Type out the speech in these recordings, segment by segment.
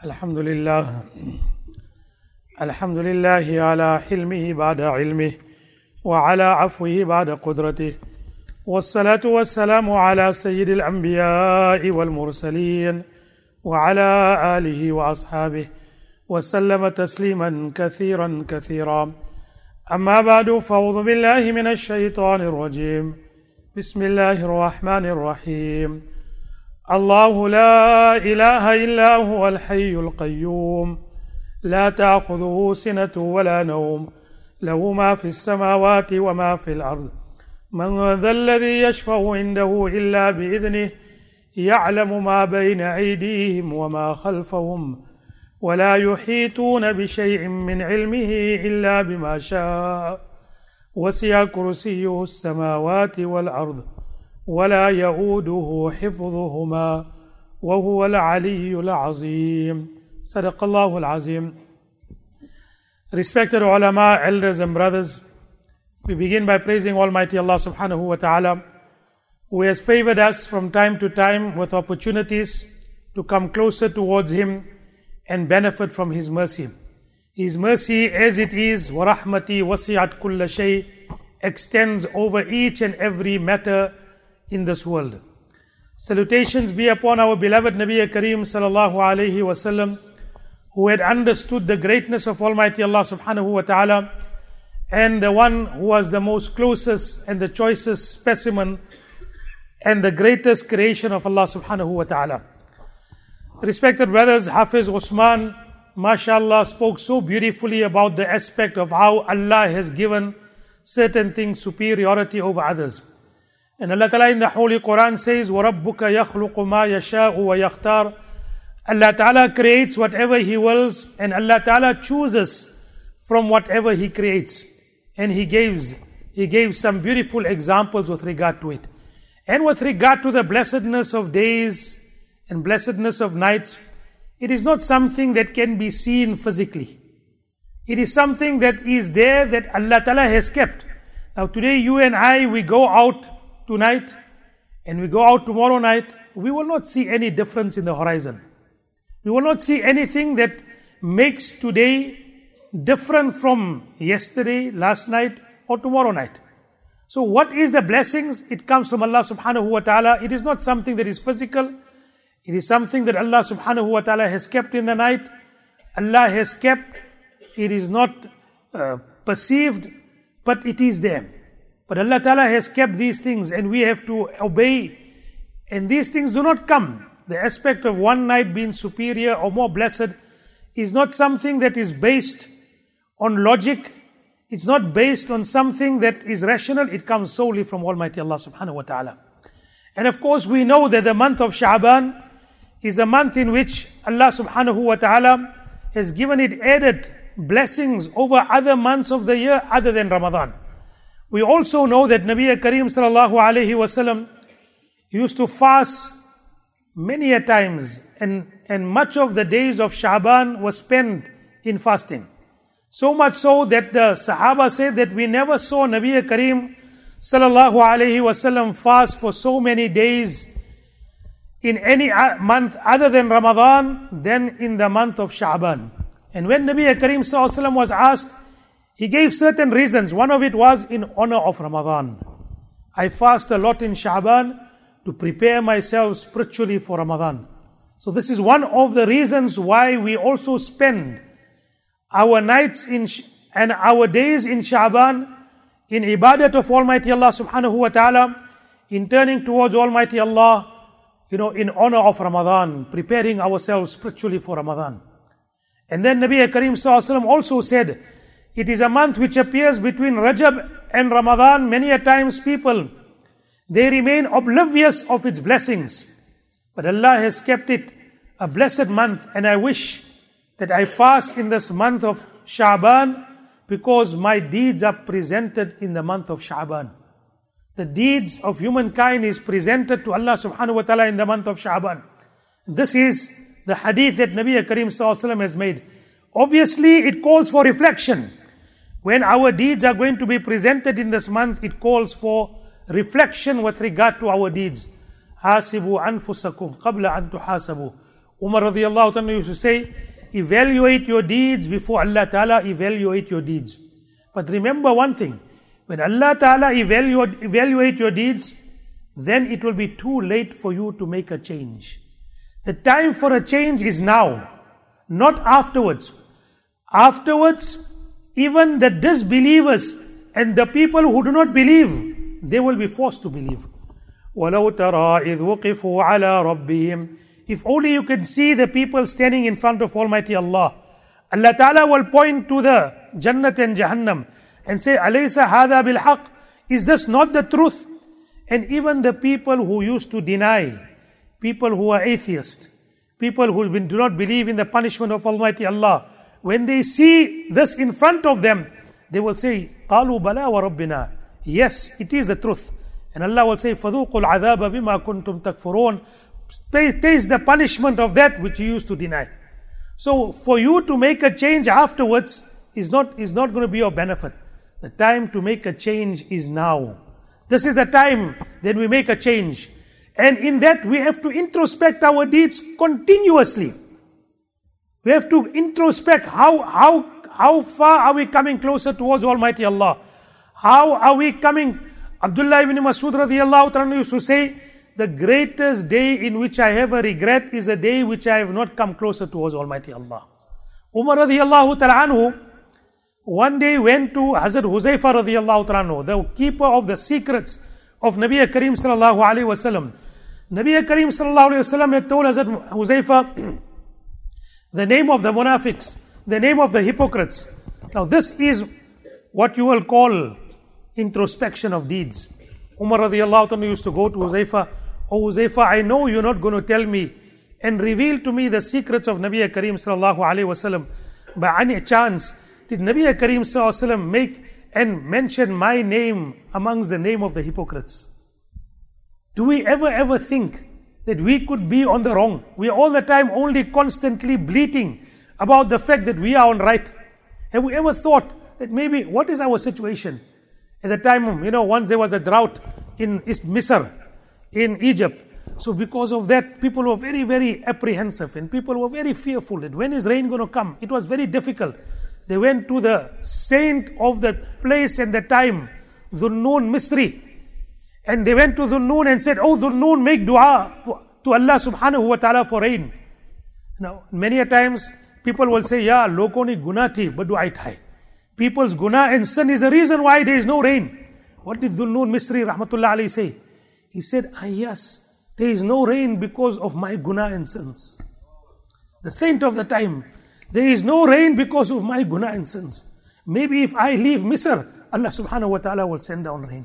الحمد لله على حلمه بعد علمه وعلى عفوه بعد قدرته والصلاة والسلام على سيد الأنبياء والمرسلين وعلى آله وأصحابه وسلم تسليما كثيرا كثيرا. أما بعد، فأعوذ بالله من الشيطان الرجيم. بسم الله الرحمن الرحيم. الله لا إله إلا هو الحي القيوم لا تأخذه سنة ولا نوم له ما في السماوات وما في الأرض من ذا الذي يشفع عنده إلا بإذنه يعلم ما بين أيديهم وما خلفهم ولا يحيطون بشيء من علمه إلا بما شاء وسع كرسيه السماوات والأرض ولا يؤوده حفظهما وهو العلي العظيم. صدق الله العظيم. Respected ulama, elders and brothers, we begin by praising Almighty Allah subhanahu wa ta'ala, who has favored us from time to time with opportunities to come closer towards Him and benefit from His mercy. His mercy, as it is, وَرَحْمَتِي وَسِعَتْ كُلَّ شَيْءٍ, extends over each and every matter in this world. Salutations be upon our beloved Nabi Kareem sallallahu alayhi wasallam, who had understood the greatness of Almighty Allah subhanahu wa ta'ala, and the one who was the most closest and the choicest specimen and the greatest creation of Allah subhanahu wa ta'ala. Respected brothers, Hafiz Usman, mashallah, spoke so beautifully about the aspect of how Allah has given certain things superiority over others. And Allah Ta'ala in the Holy Quran says, وَرَبُّكَ يَخْلُقُ مَا يَشَاءُ وَيَخْتَارُ. Allah Ta'ala creates whatever He wills, and Allah Ta'ala chooses from whatever He creates. And He gave some beautiful examples with regard to it. And with regard to the blessedness of days and blessedness of nights, it is not something that can be seen physically. It is something that is there that Allah Ta'ala has kept. Now today you and I, we go out tonight and we go out tomorrow night, we will not see any difference in the horizon. We will not see anything that makes today different from yesterday, last night or tomorrow night. So what is the blessings? It comes from Allah subhanahu wa ta'ala. It is not something that is physical. It is something that Allah subhanahu wa ta'ala has kept in the night. Allah has kept. It is not perceived, but it is there. But Allah Ta'ala has kept these things and we have to obey. And these things do not come. The aspect of one night being superior or more blessed is not something that is based on logic. It's not based on something that is rational. It comes solely from Almighty Allah subhanahu wa ta'ala. And of course we know that the month of Sha'ban is a month in which Allah subhanahu wa ta'ala has given it added blessings over other months of the year other than Ramadan. We also know that Nabi Kareem sallallahu alayhi wasallam used to fast many a times, and much of the days of Sha'ban was spent in fasting. So much so that the Sahaba said that we never saw Nabi Kareem sallallahu alayhi wasallam fast for so many days in any month other than Ramadan than in the month of Sha'ban. And when Nabi Kareem sallallahu alayhi wasallam was asked, he gave certain reasons. One of it was in honor of Ramadan. I fast a lot in Sha'ban to prepare myself spiritually for Ramadan. So this is one of the reasons why we also spend our nights and our days in Sha'ban in ibadat of Almighty Allah subhanahu wa ta'ala, in turning towards Almighty Allah, in honor of Ramadan, preparing ourselves spiritually for Ramadan. And then Nabi Kareem sallallahu alaihi wasallam also said, it is a month which appears between Rajab and Ramadan. Many a times people, they remain oblivious of its blessings. But Allah has kept it a blessed month, and I wish that I fast in this month of Sha'ban because my deeds are presented in the month of Sha'ban. The deeds of humankind is presented to Allah subhanahu wa ta'ala in the month of Sha'ban. This is the hadith that Nabi Kareem sallallahu alaihi wasallam has made. Obviously, it calls for reflection. When our deeds are going to be presented in this month, it calls for reflection with regard to our deeds. حَاسِبُوا أَنفُسَكُمْ قَبْلَ أَن تُحَاسَبُوا Umar radiallahu anhu used to say, evaluate your deeds before Allah Ta'ala evaluate your deeds. But remember one thing, when Allah Ta'ala evaluate your deeds, then it will be too late for you to make a change. The time for a change is now, not afterwards. Afterwards, even the disbelievers and the people who do not believe, they will be forced to believe. وَلَوْ تَرَى إِذْ وُقِفُوا عَلَىٰ رَبِّهِمْ. If only you could see the people standing in front of Almighty Allah. Allah Ta'ala will point to the Jannat and Jahannam and say, أَلَيْسَ هَذَا بِالْحَقِّ. Is this not the truth? And even the people who used to deny, people who are atheists, people who do not believe in the punishment of Almighty Allah, when they see this in front of them, they will say, قَالُوا بَلَا وَرَبِّنَا. Yes, it is the truth. And Allah will say, فَذُوقُوا الْعَذَابَ بِمَا كُنْتُمْ تَكْفُرُونَ. Taste the punishment of that which you used to deny. So for you to make a change afterwards is not going to be of benefit. The time to make a change is now. This is the time that we make a change. And in that we have to introspect our deeds continuously. We have to introspect how far are we coming closer towards Almighty Allah. How are we coming? Abdullah ibn Masud radiyallahu ta'ala used to say, the greatest day in which I have a regret is a day which I have not come closer towards Almighty Allah. Umar radiyallahu ta'ala anhu one day went to Hazrat Huzaifa radiyallahu ta'ala anhu, the keeper of the secrets of Nabi Kareem sallallahu alayhi wa sallam. Nabi Kareem sallallahu alayhi wa sallam had told Hazrat Huzaifa the name of the munafiqs, the name of the hypocrites. Now this is what you will call introspection of deeds. Umar radiallahu anhu used to go to Huzaifa, "Oh Huzaifa, I know you're not going to tell me and reveal to me the secrets of Nabi Kareem sallallahu alayhi wa sallam. By any chance, did Nabi Kareem sallallahu alayhi wa sallam make and mention my name amongst the name of the hypocrites?" Do we ever think that we could be on the wrong? We are all the time only constantly bleating about the fact that we are on right. Have we ever thought that maybe what is our situation? At the time, once there was a drought in Misr, in Egypt. So because of that, people were very, very apprehensive and people were very fearful that when is rain going to come? It was very difficult. They went to the saint of the place and the time, Dhunnun Misri. And they went to Dhunnun and said, "Oh Dhunnun, make dua to Allah subhanahu wa ta'ala for rain." Now, many a times, people will say, "Ya, loko ni guna thi, but du'ai thai." People's guna and sin is the reason why there is no rain. What did Dhunnun Misri rahmatullah alayhi say? He said, yes, there is no rain because of my guna and sins. The saint of the time, there is no rain because of my guna and sins. Maybe if I leave Misr, Allah subhanahu wa ta'ala will send down rain.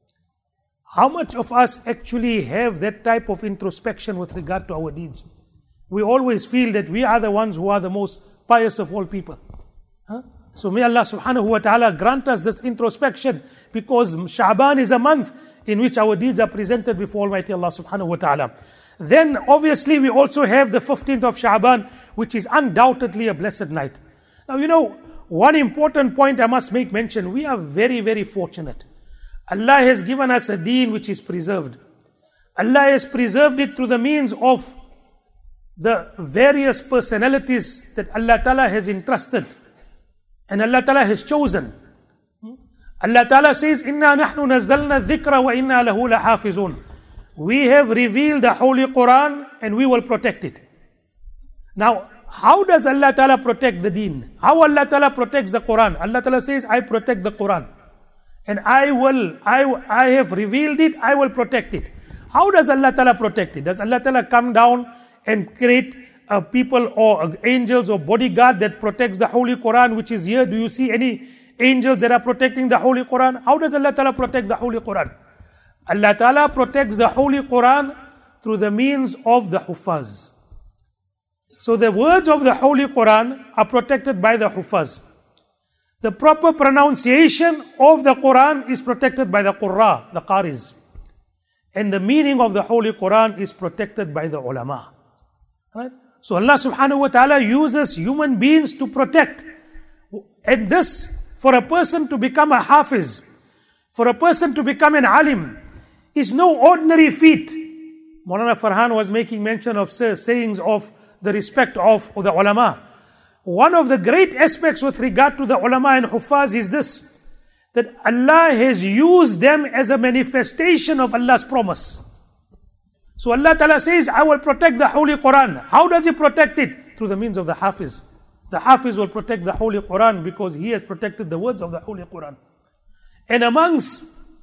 How much of us actually have that type of introspection with regard to our deeds? We always feel that we are the ones who are the most pious of all people. So may Allah subhanahu wa ta'ala grant us this introspection, because Sha'ban is a month in which our deeds are presented before Almighty Allah subhanahu wa ta'ala. Then obviously we also have the 15th of Sha'ban, which is undoubtedly a blessed night. Now one important point I must make mention, we are very, very fortunate. Allah has given us a deen which is preserved. Allah has preserved it through the means of the various personalities that Allah Ta'ala has entrusted and Allah Ta'ala has chosen. Allah Ta'ala says, "Inna nahnu nazzalna dhikra wa inna lahu lahafizun." We have revealed the Holy Quran and we will protect it. Now, how does Allah Ta'ala protect the deen? How Allah Ta'ala protects the Quran? Allah Ta'ala says, "I protect the Quran. And I have revealed it, I will protect it." How does Allah Ta'ala protect it? Does Allah Ta'ala come down and create people or angels or bodyguard that protects the Holy Quran which is here? Do you see any angels that are protecting the Holy Quran? How does Allah Ta'ala protect the Holy Quran? Allah Ta'ala protects the Holy Quran through the means of the Huffaz. So the words of the Holy Quran are protected by the Huffaz. The proper pronunciation of the Quran is protected by the Qurra, the Qaris. And the meaning of the Holy Quran is protected by the ulama. Right? So Allah subhanahu wa ta'ala uses human beings to protect. And this, for a person to become a hafiz, for a person to become an alim, is no ordinary feat. Maulana Farhan was making mention of sayings of the respect of the ulama. One of the great aspects with regard to the ulama and huffaz is this, that Allah has used them as a manifestation of Allah's promise. So Allah Ta'ala says, I will protect the Holy Quran. How does He protect it? Through the means of the Hafiz. The Hafiz will protect the Holy Quran because he has protected the words of the Holy Quran. And amongst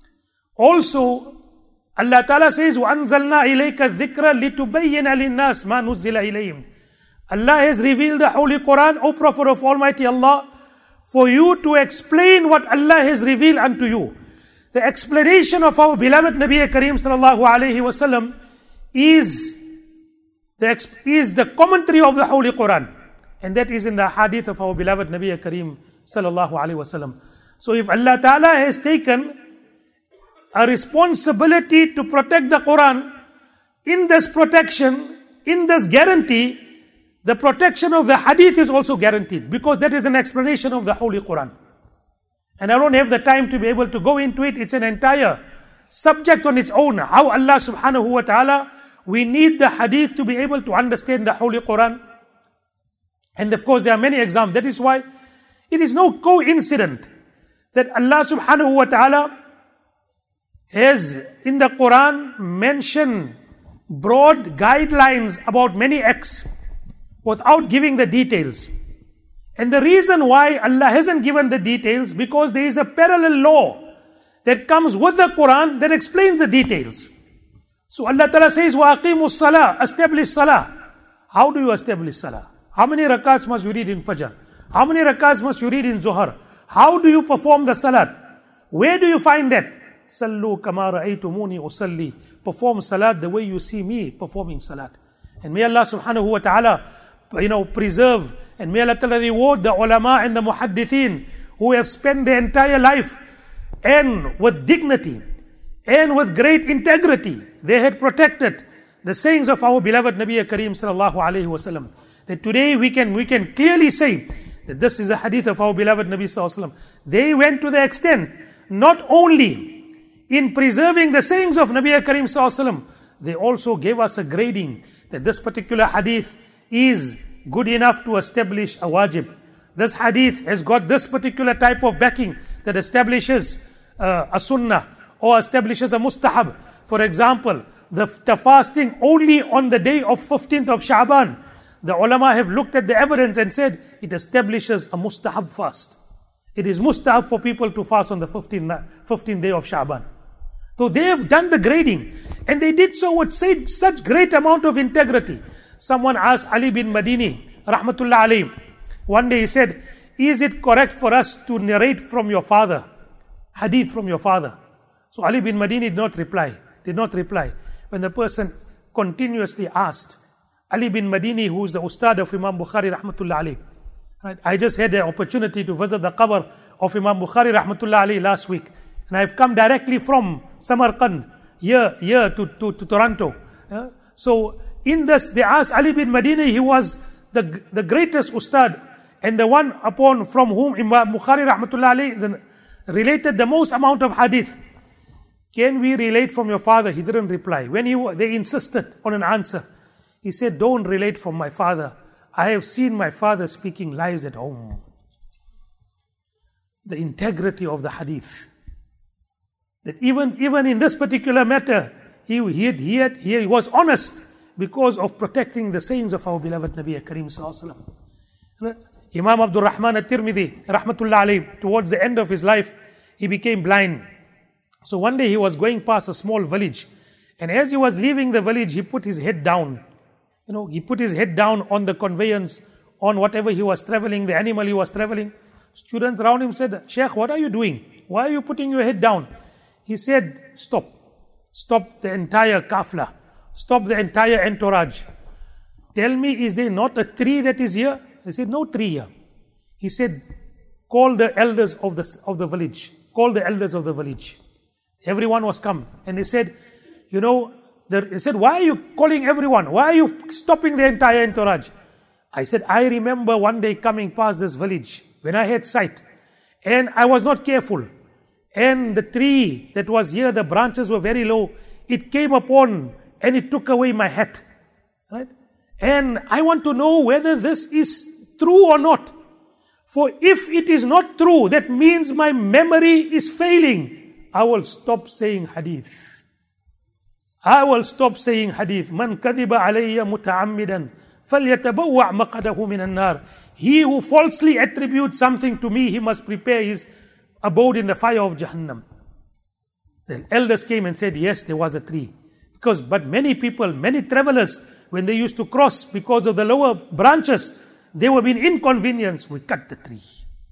also, Allah Ta'ala says, وَأَنزَلْنَا إِلَيْكَ الذِّكْرَ لِتُبَيِّنَ لِلنَّاسِ مَا نُزِّلَ إِلَيْهِمْ. Allah has revealed the Holy Quran, O Prophet of Almighty Allah, for you to explain what Allah has revealed unto you. The explanation of our beloved Nabi Kareem sallallahu alayhi wasallam is the commentary of the Holy Quran. And that is in the hadith of our beloved Nabi Kareem sallallahu alayhi wasallam. So if Allah Ta'ala has taken a responsibility to protect the Quran, in this protection, in this guarantee, the protection of the hadith is also guaranteed, because that is an explanation of the Holy Quran. And I don't have the time to be able to go into it. It's an entire subject on its own. How Allah subhanahu wa ta'ala, we need the hadith to be able to understand the Holy Quran. And of course there are many examples. That is why it is no coincidence that Allah subhanahu wa ta'ala has in the Quran mentioned broad guidelines about many acts without giving the details. And the reason why Allah hasn't given the details, because there is a parallel law that comes with the Quran that explains the details. So Allah Ta'ala says, وَأَقِيمُوا الصَّلَاةِ, establish salah. How do you establish salah? How many rakats must you read in Fajr? How many rakats must you read in Zuhr? How do you perform the salat? Where do you find that? Sallu kama ra'aytumuni usalli. Perform salat the way you see me performing salat. And may Allah subhanahu wa ta'ala preserve, and may Allah Ta'ala reward the ulama and the muhaddithin who have spent their entire life and with dignity and with great integrity, they had protected the sayings of our beloved Nabi Kareem sallallahu alayhi wasallam. That today we can clearly say that this is a hadith of our beloved Nabi sallallahu alayhi wasallam. They went to the extent not only in preserving the sayings of Nabi Kareem sallallahu alayhi wasallam, they also gave us a grading that this particular hadith is good enough to establish a wajib. This hadith has got this particular type of backing that establishes a sunnah or establishes a mustahab. For example, the fasting only on the day of 15th of Sha'ban. The ulama have looked at the evidence and said it establishes a mustahab fast. It is mustahab for people to fast on the 15th day of Sha'ban. So they have done the grading, and they did so with such great amount of integrity. Someone asked Ali bin Madini, rahmatullah alayhi, one day he said, is it correct for us to narrate from your father, hadith from your father? So Ali bin Madini did not reply. When the person continuously asked, Ali bin Madini, who is the ustad of Imam Bukhari, rahmatullah alayhi. Right? I just had the opportunity to visit the qabr of Imam Bukhari, rahmatullah alayhi, last week. And I've come directly from Samarkand, here to Toronto. So in this, they asked Ali bin Madini, he was the greatest ustad, and the one from whom Imam Bukhari, rahmatullah alayhi, related the most amount of hadith. Can we relate from your father? He didn't reply. When they insisted on an answer, he said, don't relate from my father. I have seen my father speaking lies at home. The integrity of the hadith. That even in this particular matter, he was honest because of protecting the sayings of our beloved Nabi Kareem sallallahu alaihi wasallam. Imam Abdul Rahman al-Tirmidhi, rahmatullah alayhi, towards the end of his life, he became blind. So one day he was going past a small village, and as he was leaving the village, he put his head down. He put his head down on the conveyance, on whatever he was traveling, the animal he was traveling. Students around him said, Sheikh, what are you doing? Why are you putting your head down? He said, stop. Stop the entire kafla. Stop the entire entourage. Tell me, is there not a tree that is here? They said, no tree here. He said, call the elders of the village. Call the elders of the village. Everyone was come. And they said, he said, why are you calling everyone? Why are you stopping the entire entourage? I said, I remember one day coming past this village when I had sight, and I was not careful. And the tree that was here, the branches were very low. It came upon and it took away my hat. Right? And I want to know whether this is true or not. For if it is not true, that means my memory is failing. I will stop saying hadith. I will stop saying hadith. Man kadiba alayya muta'ammidan falyatabawwa' maqadahu minan nar. He who falsely attributes something to me, he must prepare his abode in the fire of Jahannam. The elders came and said, yes, there was a tree. But many people, many travelers, when they used to cross because of the lower branches, they were being inconvenienced. We cut the tree.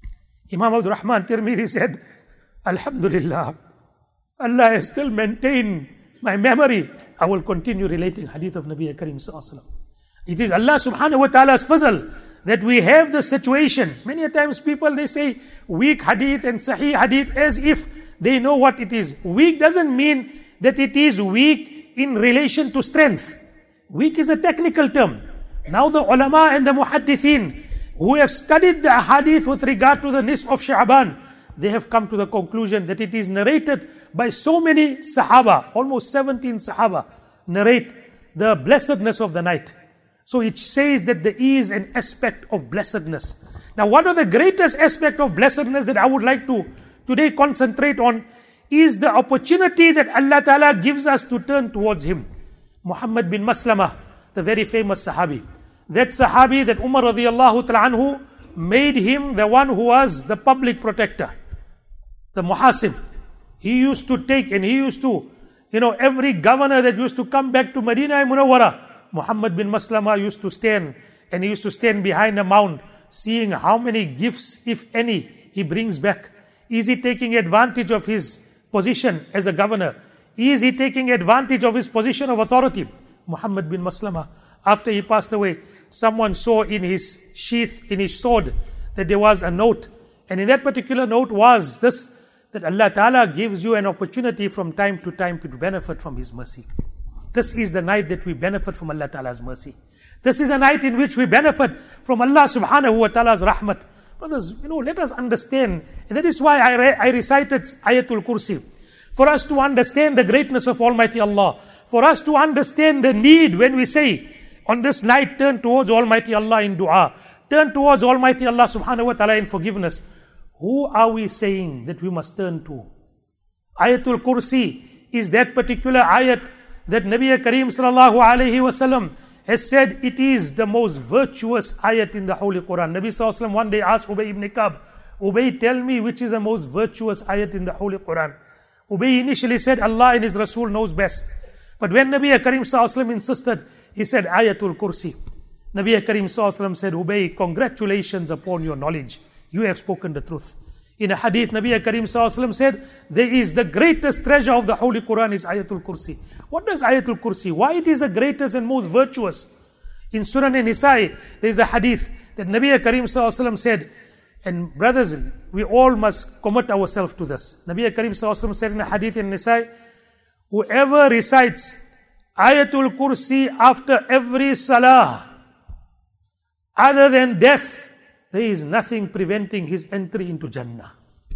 Imam Abdul Rahman Tirmidhi said, Alhamdulillah, Allah has still maintained my memory. I will continue relating hadith of Nabi Karim Sallallahu Alaihi Wasallam. It is Allah subhanahu wa ta'ala's fazl that we have the situation. Many times people, they say weak hadith and sahih hadith as if they know what it is. Weak doesn't mean that it is weak in relation to strength. Weak is a technical term. Now the ulama and the muhaddithin who have studied the hadith with regard to the nisf of Sha'ban, they have come to the conclusion that it is narrated by so many Sahaba, almost 17 Sahaba, narrate the blessedness of the night. So it says that there is an aspect of blessedness. Now, one of the greatest aspect of blessedness that I would like to today concentrate on is the opportunity that Allah Ta'ala gives us to turn towards Him. Muhammad bin Maslamah, the very famous Sahabi. That Sahabi that Umar radiallahu ta'ala anhu made him the one who was the public protector, the Muhasib. He used to take and he used to, every governor that used to come back to Medina Munawwara, Muhammad bin Maslamah used to stand, and he used to stand behind a mound, seeing how many gifts, if any, he brings back. Is he taking advantage of his position as a governor? Is he taking advantage of his position of authority? Muhammad bin Maslamah, after he passed away, someone saw in his sheath, in his sword, that there was a note. And in that particular note was this, that Allah Ta'ala gives you an opportunity from time to time to benefit from His mercy. This is the night that we benefit from Allah Ta'ala's mercy. This is a night in which we benefit from Allah Subhanahu wa Ta'ala's rahmat. Brothers, let us understand. And that is why I recited Ayatul Kursi. For us to understand the greatness of Almighty Allah. For us to understand the need when we say, on this night, turn towards Almighty Allah in dua. Turn towards Almighty Allah Subhanahu wa Ta'ala in forgiveness. Who are we saying that we must turn to? Ayatul Kursi is that particular ayat that Nabi Kareem Sallallahu Alaihi Wasallam has said it is the most virtuous ayat in the Holy Quran. Nabi Sallallahu Alaihi Wasallam one day asked Ubay ibn Ka'b, Ubay, tell me which is the most virtuous ayat in the Holy Quran. Ubay initially said Allah and His Rasul knows best. But when Nabi Kareem Sallallahu Alaihi Wasallam insisted, he said Ayatul Kursi. Nabi Kareem Sallallahu Alaihi Wasallam said, Ubay, congratulations upon your knowledge. You have spoken the truth. In a hadith, Nabi Kareem Sallallahu Alaihi Wasallam said, there is the greatest treasure of the Holy Quran is Ayatul Kursi. What does Ayatul Kursi? Why it is the greatest and most virtuous? In Sunan An-Nisa'i, there is a hadith that Nabi Kareem Sallallahu Alaihi Wasallam said, and brothers, we all must commit ourselves to this. Nabi Kareem Sallallahu Alaihi Wasallam said in a hadith in Nisa'i, whoever recites Ayatul Kursi after every salah, other than death, there is nothing preventing his entry into Jannah.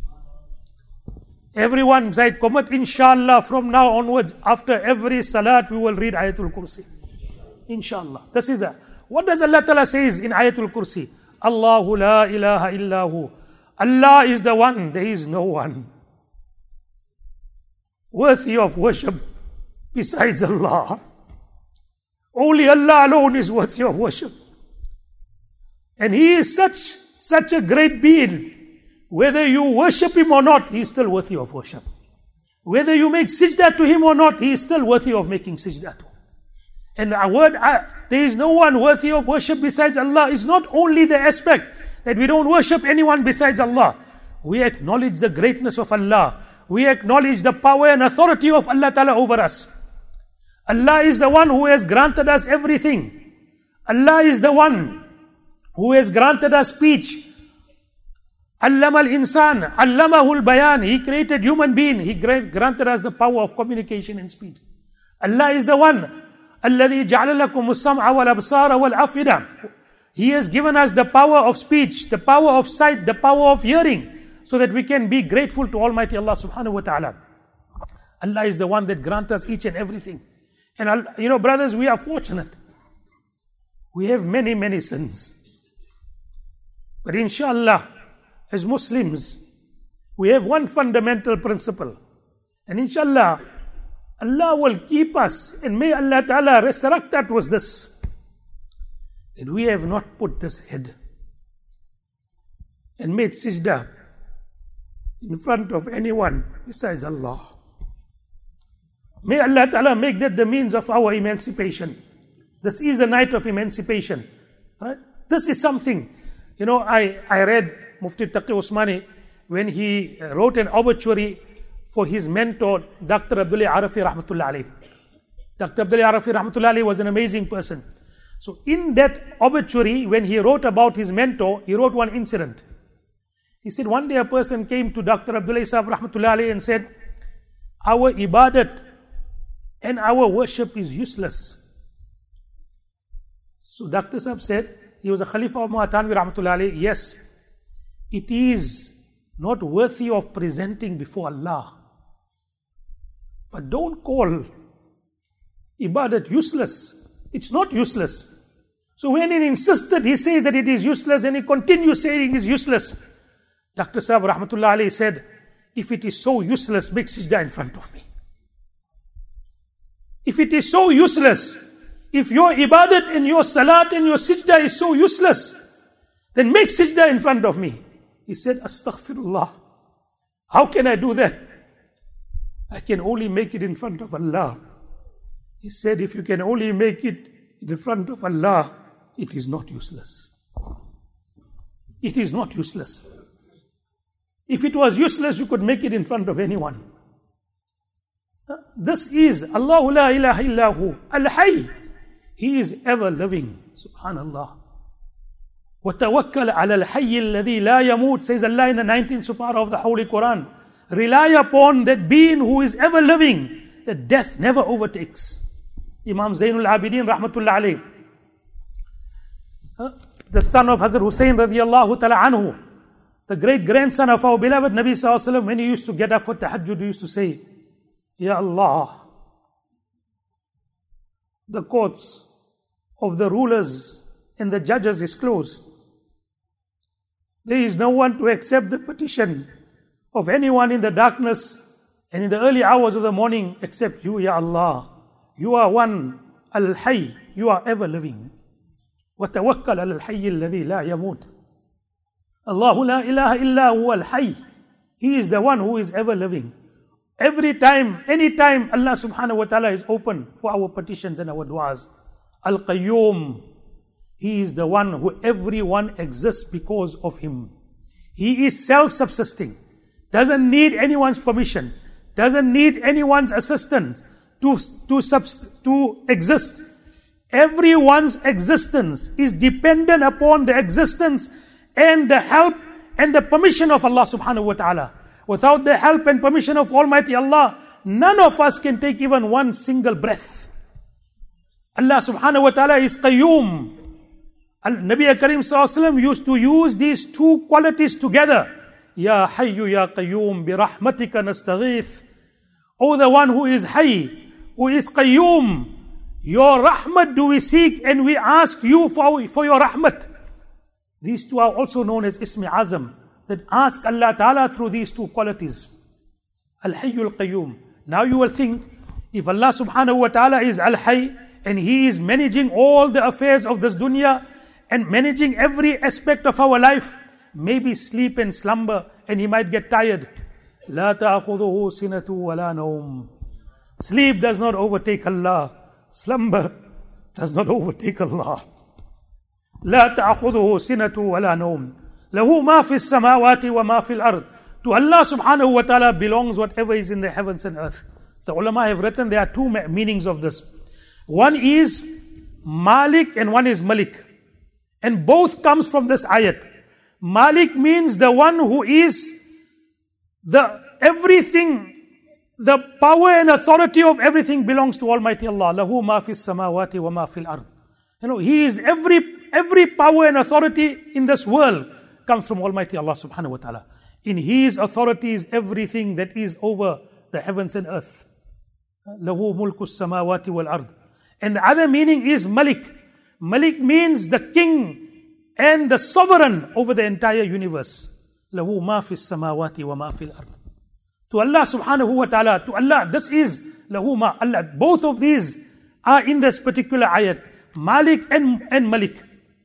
Everyone said, commit inshallah from now onwards, after every salat we will read Ayatul Kursi. Inshallah. This is what does Allah Ta'ala says in Ayatul Kursi? Allahu la ilaha illahu. Allah is the one, there is no one worthy of worship besides Allah. Only Allah alone is worthy of worship. And He is such a great being. Whether you worship Him or not, He is still worthy of worship. Whether you make sajda to Him or not, He is still worthy of making sajda to. And our word, there is no one worthy of worship besides Allah, is not only the aspect that we don't worship anyone besides Allah. We acknowledge the greatness of Allah. We acknowledge the power and authority of Allah Ta'ala over us. Allah is the one who has granted us everything. Allah is the one who has granted us speech. Allama al-insan, allamahu al-bayan. He created human being. He granted us the power of communication and speech. Allah is the one. الَّذِي جَعْلَ لَكُمُ السَّمْعَ وَالْأَبْصَارَ وَالْأَفْئِدَةَ. He has given us the power of speech, the power of sight, the power of hearing, so that we can be grateful to Almighty Allah Subhanahu wa Ta'ala. Allah is the one that grants us each and everything. And brothers, we are fortunate. We have many, many sins. But inshallah, as Muslims, we have one fundamental principle. And inshallah, Allah will keep us, and may Allah Ta'ala resurrect that was this. That we have not put this head and made sajda in front of anyone besides Allah. May Allah Ta'ala make that the means of our emancipation. This is the night of emancipation. Right? This is something. I read Mufti Taqi Usmani when he wrote an obituary for his mentor, Dr. Abdullah Arafi Rahmatullah Alayhi. Dr. Abdullah Arafi Rahmatullah Alayhi was an amazing person. So in that obituary, when he wrote about his mentor, he wrote one incident. He said, one day a person came to Dr. Abdullah Sahib Rahmatullah Alayhi and said, our ibadat and our worship is useless. So Dr. Sahib said, he was a Khalifa of Mu'atanwi Rahmatullah Alayhi, yes, it is not worthy of presenting before Allah. But don't call ibadat useless. It's not useless. So when he insisted, he says that it is useless, and he continues saying it is useless. Dr. Sahib Rahmatullah Alayhi said, if it is so useless, make sajda in front of me. If it is so useless, if your ibadat and your salat and your sajda is so useless, then make sajda in front of me. He said, Astaghfirullah. How can I do that? I can only make it in front of Allah. He said, if you can only make it in front of Allah, it is not useless. It is not useless. If it was useless, you could make it in front of anyone. This is Allahu la ilaha illahu al-hayy. He is ever living. Subhanallah. وَتَوَكَّلْ عَلَى الْحَيِّ الَّذِي لَا يَمُوتُ, says Allah in the 19th Surah of the Holy Quran. Rely upon that being who is ever living, that death never overtakes. Imam Zainul Abidin Rahmatullah Alayh, the son of Hazrat Hussain radiyallahu ta'ala anhu, the great grandson of our beloved Nabi Sallallahu Alaihi Wasallam, when he used to get up for tahajjud, he used to say, Ya Allah, the courts of the rulers and the judges is closed. There is no one to accept the petition of anyone in the darkness and in the early hours of the morning except you, Ya Allah. You are one, Al-Hayy, you are ever living. وَتَوَكَّلْ عَلَى الْحَيِّ الَّذِي لَا يَمُوتُ. Allahu la ilaha illa huwa al-Hayy. He is the one who is ever living. Every time, anytime, Allah subhanahu wa ta'ala is open for our petitions and our du'as. Al-Qayyum. He is the one who everyone exists because of him. He is self-subsisting. Doesn't need anyone's permission. Doesn't need anyone's assistance to exist. Everyone's existence is dependent upon the existence and the help and the permission of Allah subhanahu wa ta'ala. Without the help and permission of Almighty Allah, none of us can take even one single breath. Allah subhanahu wa ta'ala is Qayyum. Nabi Karim sallallahu alaihi wasallam used to use these two qualities together. Ya Hayyu Ya Qayyum bi rahmatika nastaghith. O the one who is Hayy, who is Qayyum, your rahmat do we seek and we ask you for your rahmat. These two are also known as Ismi Azam, that ask Allah Ta'ala through these two qualities. Al-Hayyul Qayyum. Now you will think, if Allah subhanahu wa ta'ala is Al-Hayy and He is managing all the affairs of this dunya and managing every aspect of our life, maybe sleep and slumber and He might get tired. La ta'khudhuhu sinatu wa la nawm. Sleep does not overtake Allah. Slumber does not overtake Allah. La ta'khudhuhu sinatu wa la nawm. Lahu ma fi as-samawati wa ma fi al-ard. To Allah subhanahu wa ta'ala belongs whatever is in the heavens and earth. The ulama have written there are two meanings of this. One is Malik and one is Malik. And both comes from this ayat. Malik means the one who is the everything, the power and authority of everything belongs to Almighty Allah. Lahu ma fi as-samawati wa ma fi al-ard. He is every power and authority in this world comes from Almighty Allah subhanahu wa ta'ala. In His authority is everything that is over the heavens and earth. Lahu mulku as-samawati wal ard. And the other meaning is Malik. Malik means the king and the sovereign over the entire universe. Lahu ma fis samawati wa ma fil ard. To Allah subhanahu wa ta'ala, to Allah, this is lahu ma, Allah. Both of these are in this particular ayat. Malik and Malik.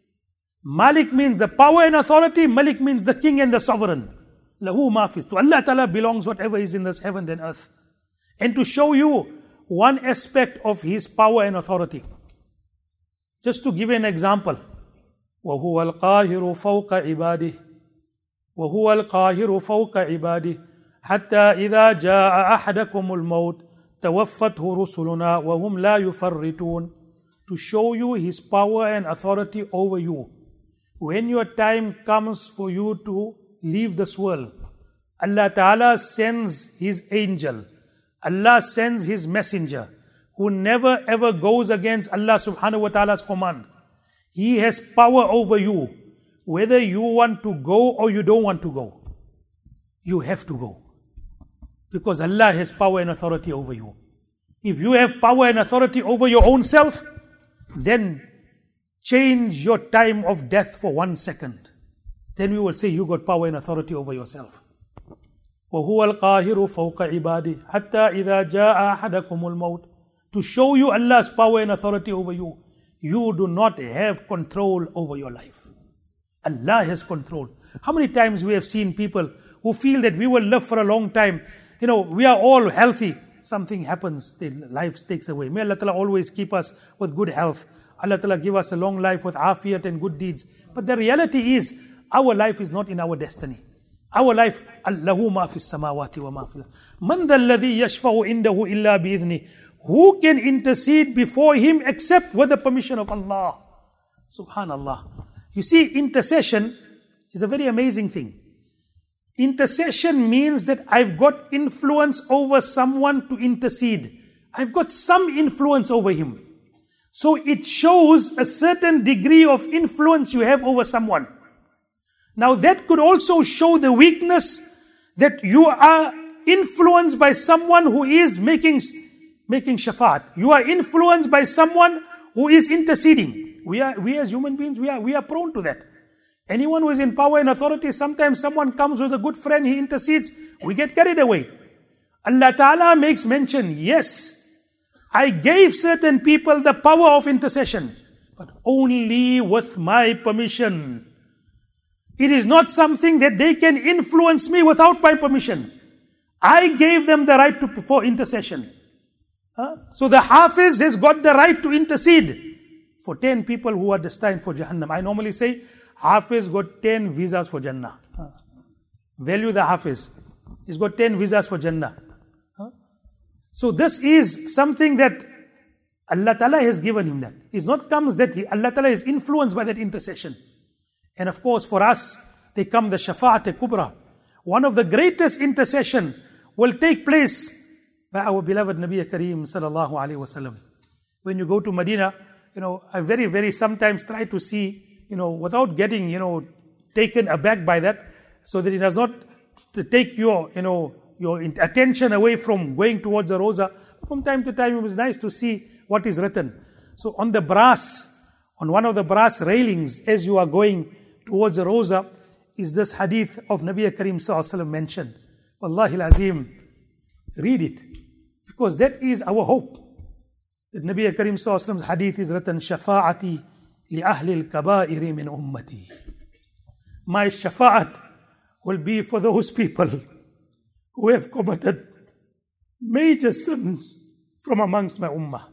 Malik means the power and authority. Malik means the king and the sovereign. Lahu ma fis. To Allah ta'ala belongs whatever is in this heaven and earth. And to show you one aspect of His power and authority. Just to give an example. وَهُوَ الْقَاهِرُ فَوْقَ عِبَادِهِ وَهُوَ الْقَاهِرُ فَوْقَ عِبَادِهِ حَتَّى إِذَا جَاءَ أَحَدَكُمُ الْمَوْتِ تَوَفَّتْهُ رُسُلُنَا وَهُمْ لَا يُفَرِّطُونَ. To show you His power and authority over you. When your time comes for you to leave this world, Allah Ta'ala sends His angel. Allah sends His messenger, who never ever goes against Allah subhanahu wa ta'ala's command. He has power over you, whether you want to go or you don't want to go. You have to go. Because Allah has power and authority over you. If you have power and authority over your own self, then change your time of death for 1 second. Then we will say you got power and authority over yourself. وَهُوَ الْقَاهِرُ فَوْقَ عِبَادِهِ حَتَّى إِذَا جَاءَ أَحَدَكُمُ الْمَوْتِ. To show you Allah's power and authority over you. You do not have control over your life. Allah has control. How many times we have seen people who feel that we will live for a long time. We are all healthy. Something happens, their life takes away. May Allah Ta'ala always keep us with good health. Allah Ta'ala give us a long life with afiyat and good deeds. But the reality is, our life is not in our destiny. Our life, Allahu ma fis samawati wa ma fil. Man dhal ladhi yashfa'u indahu illa bi'idhni. Who can intercede before Him except with the permission of Allah? Subhanallah. You see, intercession is a very amazing thing. Intercession means that I've got influence over someone to intercede. I've got some influence over him. So it shows a certain degree of influence you have over someone. Now that could also show the weakness that you are influenced by someone who is making shafaat. You are influenced by someone who is interceding. We as human beings, we are prone to that. Anyone who is in power and authority, sometimes someone comes with a good friend, he intercedes, we get carried away. Allah Ta'ala makes mention, yes, I gave certain people the power of intercession, but only with my permission. It is not something that they can influence me without my permission. I gave them the right for intercession. So the Hafiz has got the right to intercede for 10 people who are destined for Jahannam. I normally say, Hafiz got 10 visas for Jannah. Value the Hafiz. He's got 10 visas for Jannah. So this is something that Allah Ta'ala has given him that. It's not comes that Allah Ta'ala is influenced by that intercession. And of course for us, they come the Shafa'at Kubra. One of the greatest intercession will take place by our beloved Nabi Kareem Sallallahu Alaihi Wasallam. When you go to Medina, I very, very sometimes try to see, without getting, taken aback by that, so that it does not take your attention away from going towards the Roza. From time to time, it was nice to see what is written. So on one of the brass railings, as you are going towards the Roza, is this hadith of Nabi Kareem Sallallahu Alaihi Wasallam mentioned. Wallahi al-Azim, read it. Because that is our hope. That Nabi Kareem Sallallahu Alaihi Wasallam's hadith is written, Shafa'ati لِأَهْلِ الْكَبَائِرِ مِنْ أُمَّتِي. My shafa'at will be for those people who have committed major sins from amongst my ummah.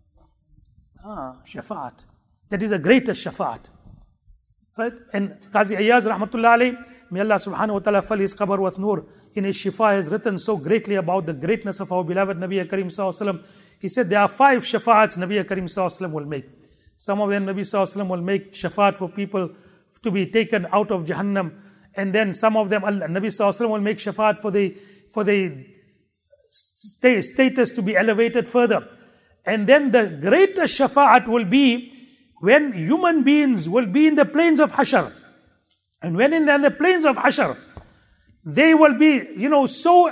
Shafa'at. That is the greatest shafa'at. Right? And Qazi Ayaz Rahmatullah alayhi, may Allah subhanahu wa ta'ala fill his qabr with nur, in his shifa has written so greatly about the greatness of our beloved Nabi Kareem Sallallahu Alaihi Wasallam. He said there are 5 shafa'ats Nabi Kareem Sallallahu Alaihi Wasallam will make. Some of them Nabi Sallallahu Alaihi Wasallam will make shafa'at for people to be taken out of Jahannam. And then some of them Nabi Sallallahu Alaihi Wasallam will make shafa'at for the status to be elevated further. And then the greatest shafa'at will be when human beings will be in the plains of Hashar. And when in the plains of Hashar, they will be, so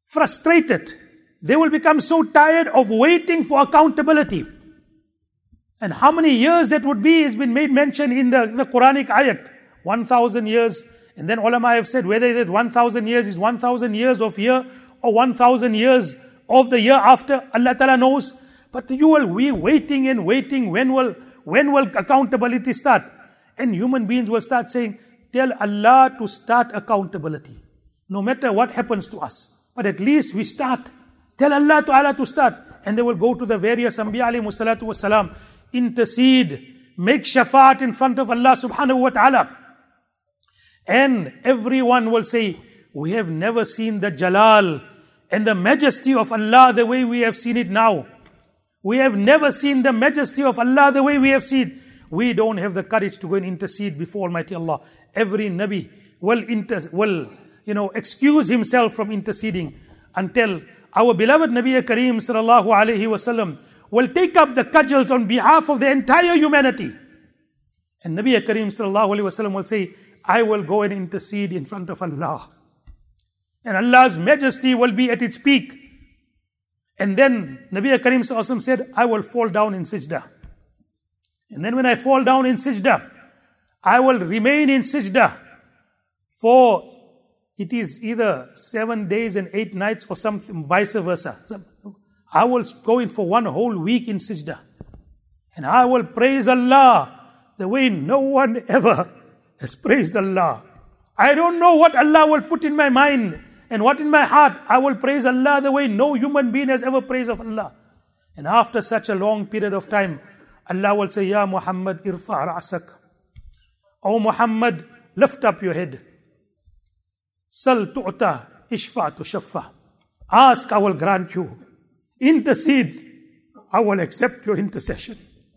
frustrated. They will become so tired of waiting for accountability. And how many years that would be has been made mention in the Quranic ayat. 1,000 years. And then ulama have said whether that 1,000 years is 1,000 years of year or 1,000 years of the year after, Allah Ta'ala knows. But you will be waiting and waiting. When will accountability start? And human beings will start saying, tell Allah to start accountability. No matter what happens to us. But at least we start. Tell Allah Ta'ala to start. And they will go to the various Anbiya alayhi salatu wasalam, intercede, make shafaat in front of Allah subhanahu wa ta'ala. And everyone will say, we have never seen the jalal and the majesty of Allah the way we have seen it now. We have never seen the majesty of Allah the way we have seen. We don't have the courage to go and intercede before Almighty Allah. Every Nabi will excuse himself from interceding until our beloved Nabi Kareem sallallahu alayhi wasallam will take up the cudgels on behalf of the entire humanity. And Nabi Kareem sallallahu alayhi wasallam will say, I will go and intercede in front of Allah. And Allah's majesty will be at its peak. And then Nabi Kareem sallallahu alayhi wasallam said, I will fall down in sajda. And then when I fall down in sajda, I will remain in sajda for it is either 7 days and 8 nights or something vice versa. I will go in for 1 whole week in sajda. And I will praise Allah the way no one ever has praised Allah. I don't know what Allah will put in my mind and what in my heart. I will praise Allah the way no human being has ever praised of Allah. And after such a long period of time, Allah will say, Ya Muhammad, irfa' ra'sak. O Muhammad, lift up your head. Sal tu'ta, ishfa' tushaffa. Ask, I will grant you. Intercede, I will accept your intercession.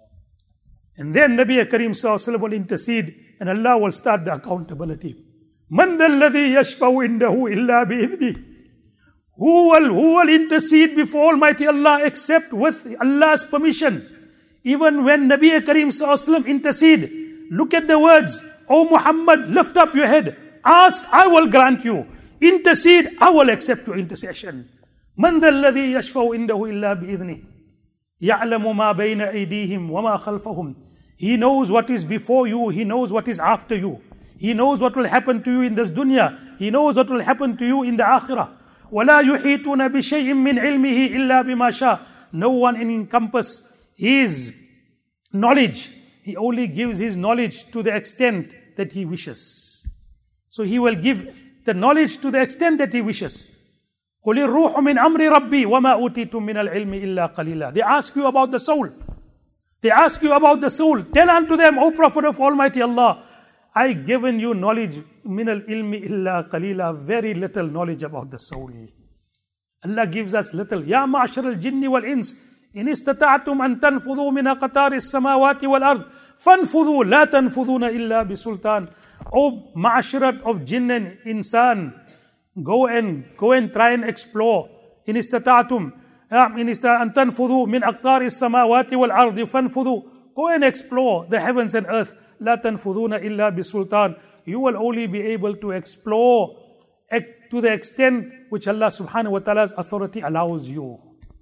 And then Nabi Kareem sallallahu alaihi wasallam will intercede and Allah will start the accountability. Man dalladhi yashfa'u indahu illa bi'idhni. Who will intercede before Almighty Allah except with Allah's permission? Even when Nabi Kareem sallallahu alaihi wasallam intercede, look at the words, O Muhammad, lift up your head. Ask, I will grant you. Intercede, I will accept your intercession. Man dalladhi yashfa'u indahu illa bi'idhni. يَعْلَمُ مَا بَيْنَ أَيْدِيهِمْ وَمَا خَلْفَهُمْ. He knows what is before you. He knows what is after you. He knows what will happen to you in this dunya. He knows what will happen to you in the akhirah. وَلَا يُحِيطُونَ بِشَيْءٍ مِّنْ عِلْمِهِ إِلَّا بِمَا شَاءَ. No one can encompass his knowledge. He only gives his knowledge to the extent that he wishes. So he will give the knowledge to the extent that he wishes. قُلِ الرُّوحُ مِنْ أَمْرِ رَبِّي وَمَا أُوتِيتُم مِّنَ الْعِلْمِ إِلَّا قَلِيلًا. They ask you about the soul. They ask you about the soul. Tell unto them, O Prophet of Almighty Allah, I given you knowledge, مِنَ الْعِلْمِ إِلَّا قَلِيلًا, very little knowledge about the soul. Allah gives us little. يَا مَعْشَرَ الْجِنِّ وَالْإِنسِ إِنِ اسْتَطَعْتُمْ أَن تَنْفُذُوا مِنْ أَقْطَارِ السَّمَاوَاتِ وَالْأَرْضِ فَانْفُذُوا لَا تَنْفُذُونَ إِلَّا بِسُلْطَانٍ. O Ma'asharat of Jinn and Insan, go and try and explore. إِنِ اسْتَطَعْتُمْ أَن تَنْفُذُوا مِنْ أَقْطَارِ السَّمَاوَاتِ وَالْأَرْضِ فَانْفُذُوا. Go and explore the heavens and earth. لَا تَنْفُذُونَ إِلَّا بِسُلْطَانٍ. You will only be able to explore to the extent which Allah subhanahu wa ta'ala's authority allows you.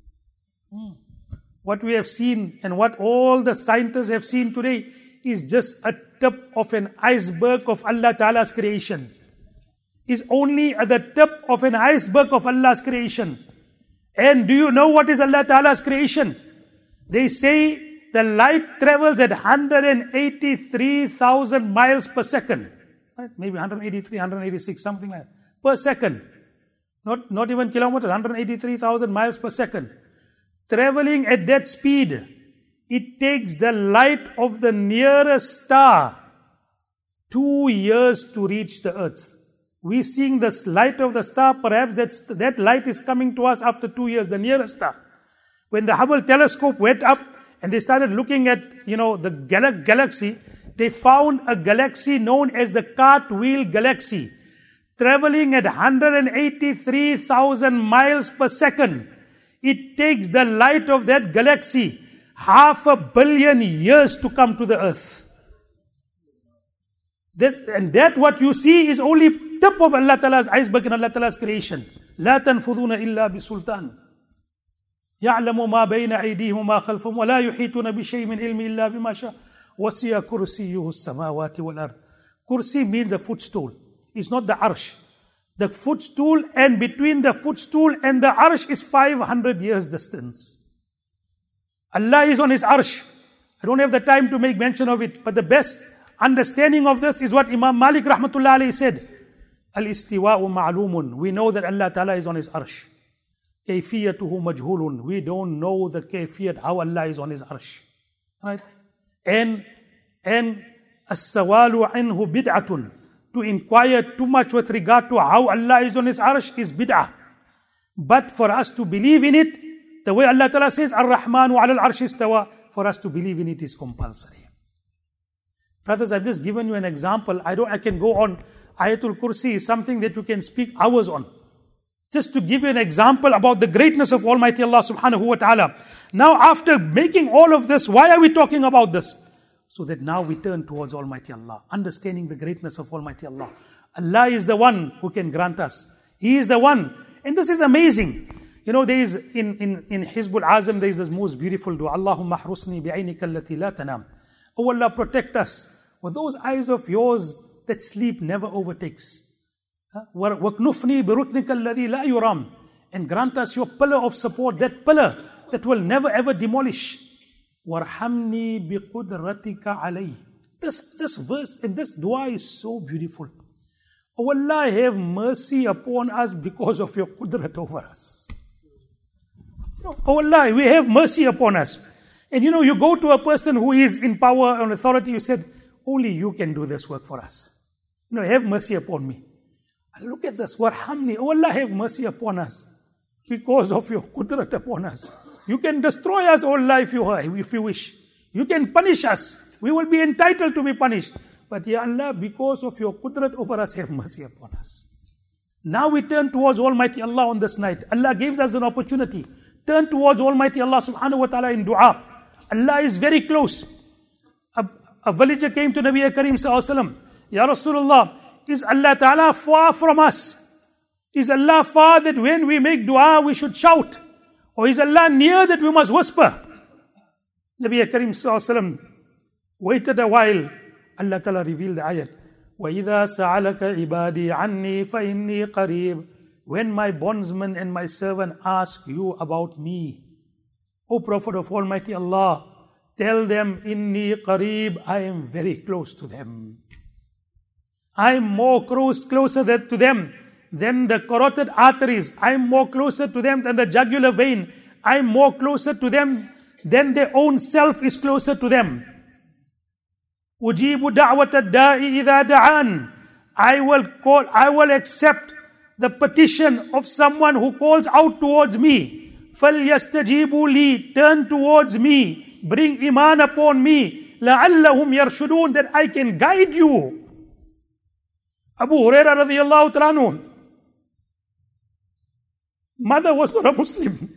What we have seen and what all the scientists have seen today is just a tip of an iceberg of Allah Ta'ala's creation. Is only at the tip of an iceberg of Allah's creation. And do you know what is Allah Ta'ala's creation? They say the light travels at 183,000 miles per second. Right? Maybe 183, 186, something like that. Per second. Not even kilometers, 183,000 miles per second. Traveling at that speed, it takes the light of the nearest star 2 years to reach the earth. We seeing the light of the star, perhaps that light is coming to us after 2 years, the nearest star. When the Hubble telescope went up and they started looking at, the galaxy, they found a galaxy known as the Cartwheel Galaxy, traveling at 183,000 miles per second. It takes the light of that galaxy 500 million years to come to the earth. That what you see is only tip of Allah Ta'ala's iceberg and Allah Ta'ala's creation. لا تنفذون إلا بسلطان. يعلم ما بين أيديهم وما خلفهم ولا يحيطون بشيء من علمه إلا بما شاء وسع كرسيه السماوات والأرض. Kursi means a footstool. It's not the arsh. The footstool, and between the footstool and the arsh is 500 years distance. Allah is on His arsh. I don't have the time to make mention of it, but the best understanding of this is what Imam Malik rahmatullah alayhi said. Al-istiwa'u ma'lumun. We know that Allah Ta'ala is on His arsh. Kayfiyatuhu majhulun. We don't know the kayfiyat, how Allah is on His arsh. Right? And as-sawalu anhu bid'atun. To inquire too much with regard to how Allah is on His arsh is bid'ah. But for us to believe in it, the way Allah Ta'ala says, Ar-Rahmanu ala al-arsh istawa, for us to believe in it is compulsory. Brothers, I've just given you an example. I can go on. Ayatul Kursi is something that you can speak hours on. Just to give you an example about the greatness of Almighty Allah subhanahu wa ta'ala. Now after making all of this, why are we talking about this? So that now we turn towards Almighty Allah, understanding the greatness of Almighty Allah. Allah is the one who can grant us. He is the one. And this is amazing. You know, there is in Hizbul Azam, there is this most beautiful dua. Allahumma hrusni bi'aynika allati la tanam. Oh Allah, protect us with those eyes of yours that sleep never overtakes. وَاكْنُفْنِي بِرُكْنِكَ الَّذِي لَا يُرَامْ. And grant us your pillar of support, that pillar that will never ever demolish. وَارْحَمْنِي بِقُدْرَتِكَ عَلَيْهِ. This verse and this dua is so beautiful. Oh Allah, have mercy upon us because of your qudrat over us. Oh Allah, we have mercy upon us. And you know, you go to a person who is in power and authority, you said, only you can do this work for us. You know, have mercy upon me. Look at this, warhamni. Oh Allah, have mercy upon us because of your qudrat upon us. You can destroy us, oh Allah, if you wish. You can punish us. We will be entitled to be punished. But Ya Allah, because of your qudrat over us, have mercy upon us. Now we turn towards Almighty Allah on this night. Allah gives us an opportunity. Turn towards Almighty Allah subhanahu wa ta'ala in dua. Allah is very close. A villager came to Nabi Kareem sallallahu alaihi wasallam. Ya Rasulullah, is Allah Ta'ala far from us? Is Allah far that when we make dua we should shout? Or is Allah near that we must whisper? Nabi Kareem sallallahu alaihi wasallam waited a while. Allah Ta'ala revealed the ayat. وَإِذَا سَأَلَكَ عِبَادِي عَنِّي فَإِنِّي قَرِيبٌ. When my bondsman and my servant ask you about me, O Prophet of Almighty Allah, tell them, Inni qareeb, I am very close to them. I am more closer to them than the carotid arteries. I am more closer to them than the jugular vein. I am more closer to them than their own self is closer to them. Ujibu da'wat ad-da'i idha da'an. I will accept the petition of someone who calls out towards me. فَلْيَسْتَجِيبُوا لِي. Turn towards me. Bring iman upon me. لَعَلَّهُمْ يَرْشُدُونَ. That I can guide you. Abu Hurairah radiyallahu ta'ala, mother was not a Muslim.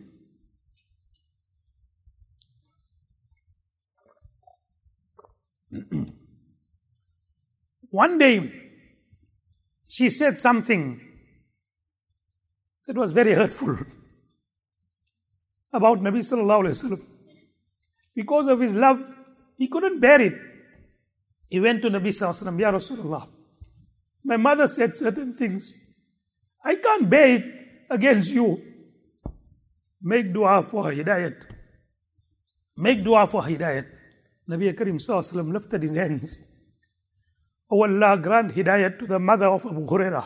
One day, she said something that was very hurtful about Nabi sallallahu alaihi wasallam. Because of his love, he couldn't bear it. He went to Nabi sallallahu alaihi wasallam, Ya Rasulullah, my mother said certain things. I can't bear it against you. Make dua for her hidayat. Make dua for her hidayat. Nabi Kareem sallallahu alaihi wasallam lifted his hands. Oh Allah, grant hidayat to the mother of Abu Hurairah.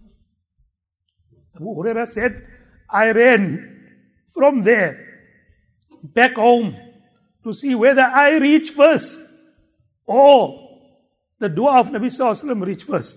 Abu Hurairah said, I ran from there back home to see whether I reach first or the dua of Nabi sallallahu alaihi wasallam reach first.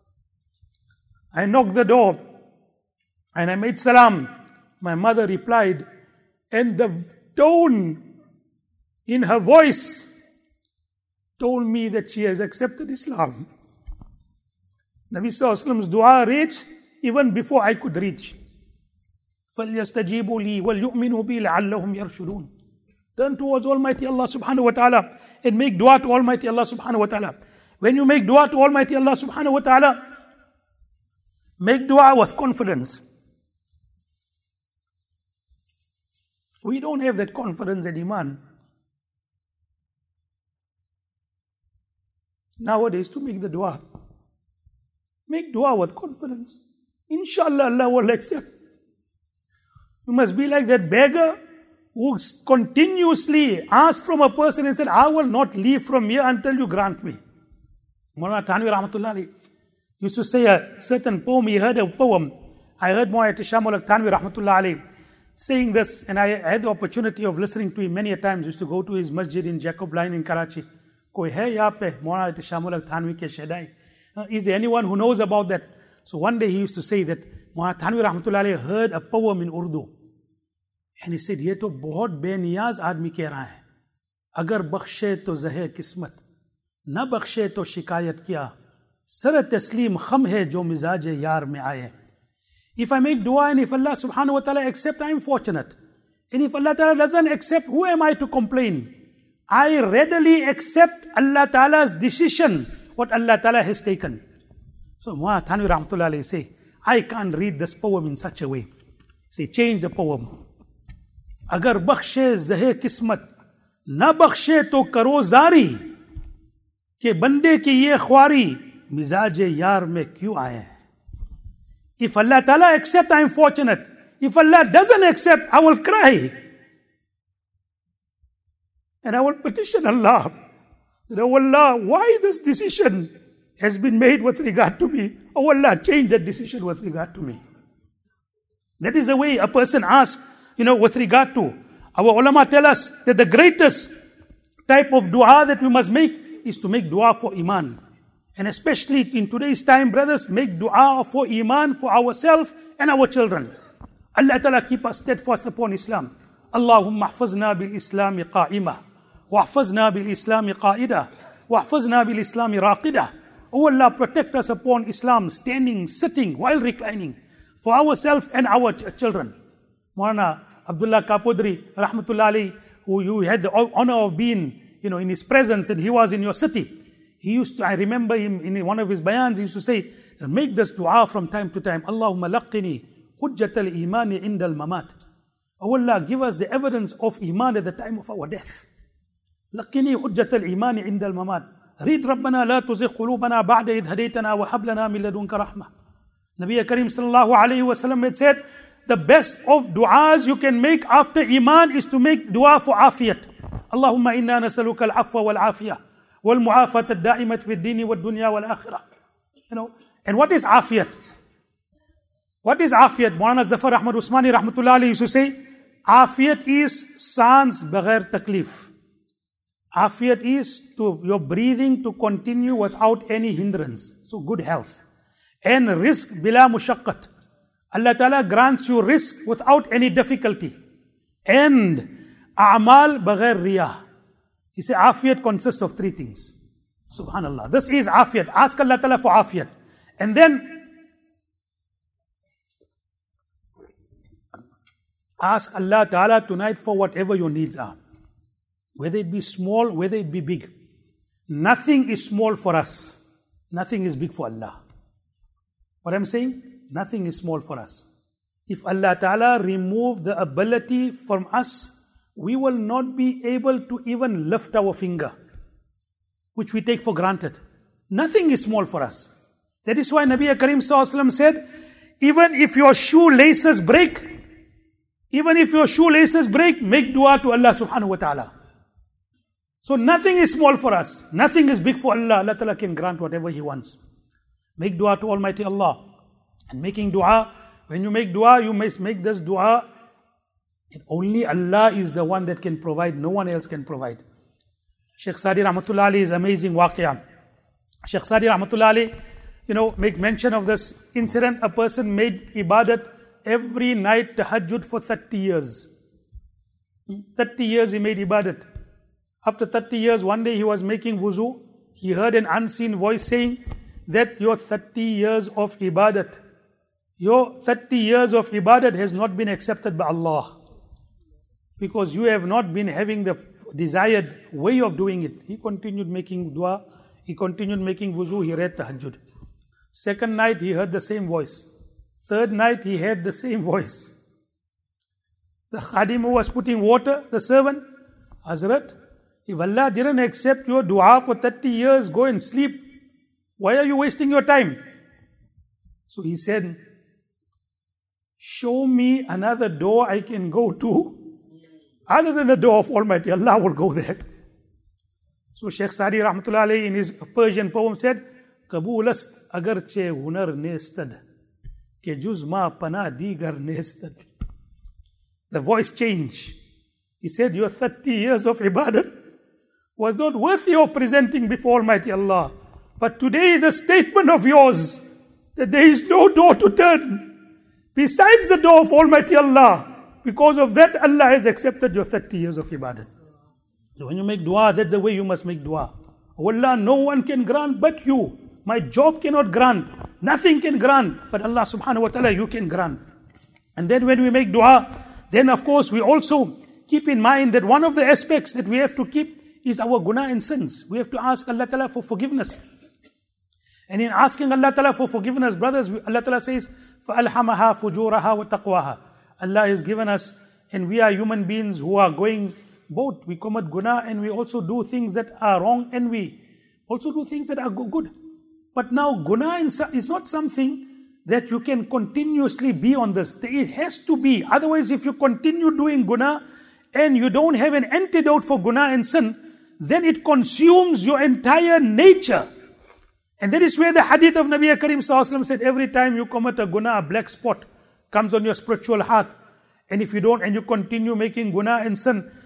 I knocked the door and I made salam. My mother replied, and the tone in her voice told me that she has accepted Islam. Nabi sallallahu alaihi wasallam's dua reached even before I could reach. فَلْيَسْتَجِيبُوا لِي وَلْيُؤْمِنُوا بِي لَعَلَّهُمْ يَرْشُدُونَ. Turn towards Almighty Allah subhanahu wa ta'ala and make dua to Almighty Allah subhanahu wa ta'ala. When you make dua to Almighty Allah subhanahu wa ta'ala, make dua with confidence. We don't have that confidence and iman nowadays to make the dua. Make dua with confidence. Inshallah, Allah will accept. You must be like that beggar who continuously asked from a person and said, I will not leave from here until you grant me. Maulana Thanvi Rahmatullah Alayhi used to say a certain poem. He heard a poem. I heard Maulana Shah Mullah Thanvi Rahmatullah Alayhi saying this, and I had the opportunity of listening to him many a times. I used to go to his masjid in Jacob Line in Karachi. Koi hai yahan pe Maulana Shah Mullah Thanvi ke shahdai? Is there anyone who knows about that? So one day he used to say that Maulana Thanvi Rahmatullah Alayhi heard a poem in Urdu. And he said, ये तो बहुत बेनियाज आदमी कह रहा है. अगर बख्शे तो ज़हे किस्मत, न बख्शे तो शिकायत किया. सर तस्लीम खम है जो मिजाज यार में आए. If I make dua and if Allah subhanahu wa ta'ala accept, I am fortunate. And if Allah ta'ala doesn't accept, who am I to complain? I readily accept Allah ta'ala's decision, what Allah ta'ala has taken. So Maulana Thanvi Rahmatullah Alayhi say, I can't read this poem in such a way. Say, change the poem. अगर बख्शे ज़हे किस्मत, न बख्शे तो करो जारी, के बंदे की ये ख्वारी मिजाज यार में क्यों आए हैं. If Allah Ta'ala accept, I am fortunate. If Allah doesn't accept, I will cry. And I will petition Allah. That, oh Allah, why this decision has been made with regard to me? Oh Allah, change that decision with regard to me. That is the way a person asks, with regard to. Our ulama tell us that the greatest type of dua that we must make is to make dua for iman. And especially in today's time, brothers, make dua for iman for ourselves and our children. Allah Ta'ala keep us steadfast upon Islam. Allahumma ahfazna bil Islami qa'imah, wa ahfazna bil Islami qa'idah, wa ahfazna bil Islami raqidah. Oh Allah, protect us upon Islam, standing, sitting, while reclining, for ourselves and our children. Maulana Abdullah Kapodri, Rahmatullah Alayhi, who you had the honor of being, in his presence, and he was in your city. He used to, I remember him in one of his bayans, he used to say, make this dua from time to time. Allahumma laqini hujjat al-imani inda al-mamat. Oh Allah, give us the evidence of iman at the time of our death. Laqini hujjat al-imani inda al-mamat. Read Rabbana la tuzigh qulubana ba'da idh hadaytana wa hab lana min ladunka rahmah. Nabi Karim sallallahu alayhi wa sallam had said, the best of du'as you can make after iman is to make dua for afiyat. Allahumma inna nasaluka al-afwa wal-afiyah wal-mu'afat al-da'imat fi ad-dini wal-dunya wal-akhirah. And what is afiyat? What is afiyat? Maulana Zafar Ahmad Usmani Rahmatullah Alayhi used to say, afiyat is sans baghair taklif. Afiyat is to your breathing to continue without any hindrance. So good health. And rizq bila mushaqqat. Allah Ta'ala grants you rizq without any difficulty. And a'mal baghair riyah. He said afiyat consists of three things. Subhanallah. This is afiyat. Ask Allah Ta'ala for afiyat. And then ask Allah Ta'ala tonight for whatever your needs are. Whether it be small, whether it be big. Nothing is small for us. Nothing is big for Allah. What I'm saying? Nothing is small for us. If Allah Ta'ala remove the ability from us, we will not be able to even lift our finger, which we take for granted. Nothing is small for us. That is why Nabi Karim Sallallahu Alaihi Wasallam said, even if your shoelaces break, make dua to Allah Subhanahu Wa Ta'ala. So nothing is small for us. Nothing is big for Allah. Allah Ta'ala can grant whatever He wants. Make dua to Almighty Allah. And making dua, when you make dua, you must make this dua. And only Allah is the one that can provide. No one else can provide. Sheikh Sadi Rahmatullah Alayhi is amazing waqiyah. Sheikh Sadi Rahmatullah Alayhi, make mention of this incident. A person made ibadat every night tahajjud for 30 years. 30 years he made ibadat. After 30 years, one day he was making wuzu. He heard an unseen voice saying that your 30 years of ibadat has not been accepted by Allah. Because you have not been having the desired way of doing it. He continued making dua. He continued making wuzu. He read tahajjud. Second night, he heard the same voice. Third night, he heard the same voice. The khadim who was putting water, the servant, Hazrat, if Allah didn't accept your dua for 30 years, go and sleep. Why are you wasting your time? So he said, show me another door I can go to. Other than the door of Almighty Allah, will go there. So Shaykh Sadi Rahmatullah Alayhi in his Persian poem said, Kabulast agarche hunar nestad, ke juz ma pana digar nestad. The voice changed. He said, your 30 years of ibadat was not worthy of presenting before Almighty Allah. But today the statement of yours, that there is no door to turn besides the door of Almighty Allah. Because of that, Allah has accepted your 30 years of ibadat. So when you make dua, that's the way you must make dua. Oh Allah, no one can grant but you. My job cannot grant. Nothing can grant. But Allah subhanahu wa ta'ala, you can grant. And then when we make dua, then of course we also keep in mind that one of the aspects that we have to keep is our guna and sins. We have to ask Allah ta'ala for forgiveness. And in asking Allah ta'ala for forgiveness, brothers, Allah ta'ala says, فَأَلْحَمَهَا فُجُورَهَا وَتَقْوَاهَا. Allah has given us, and we are human beings who are going both. We commit guna and we also do things that are wrong, and we also do things that are good. But now guna is not something that you can continuously be on this. It has to be. Otherwise, if you continue doing guna and you don't have an antidote for guna and sin, then it consumes your entire nature. And that is where the hadith of Nabi Karim Sallallahu Alaihi Wasallam said, every time you commit a guna, a black spot comes on your spiritual heart. And if you don't, and you continue making guna and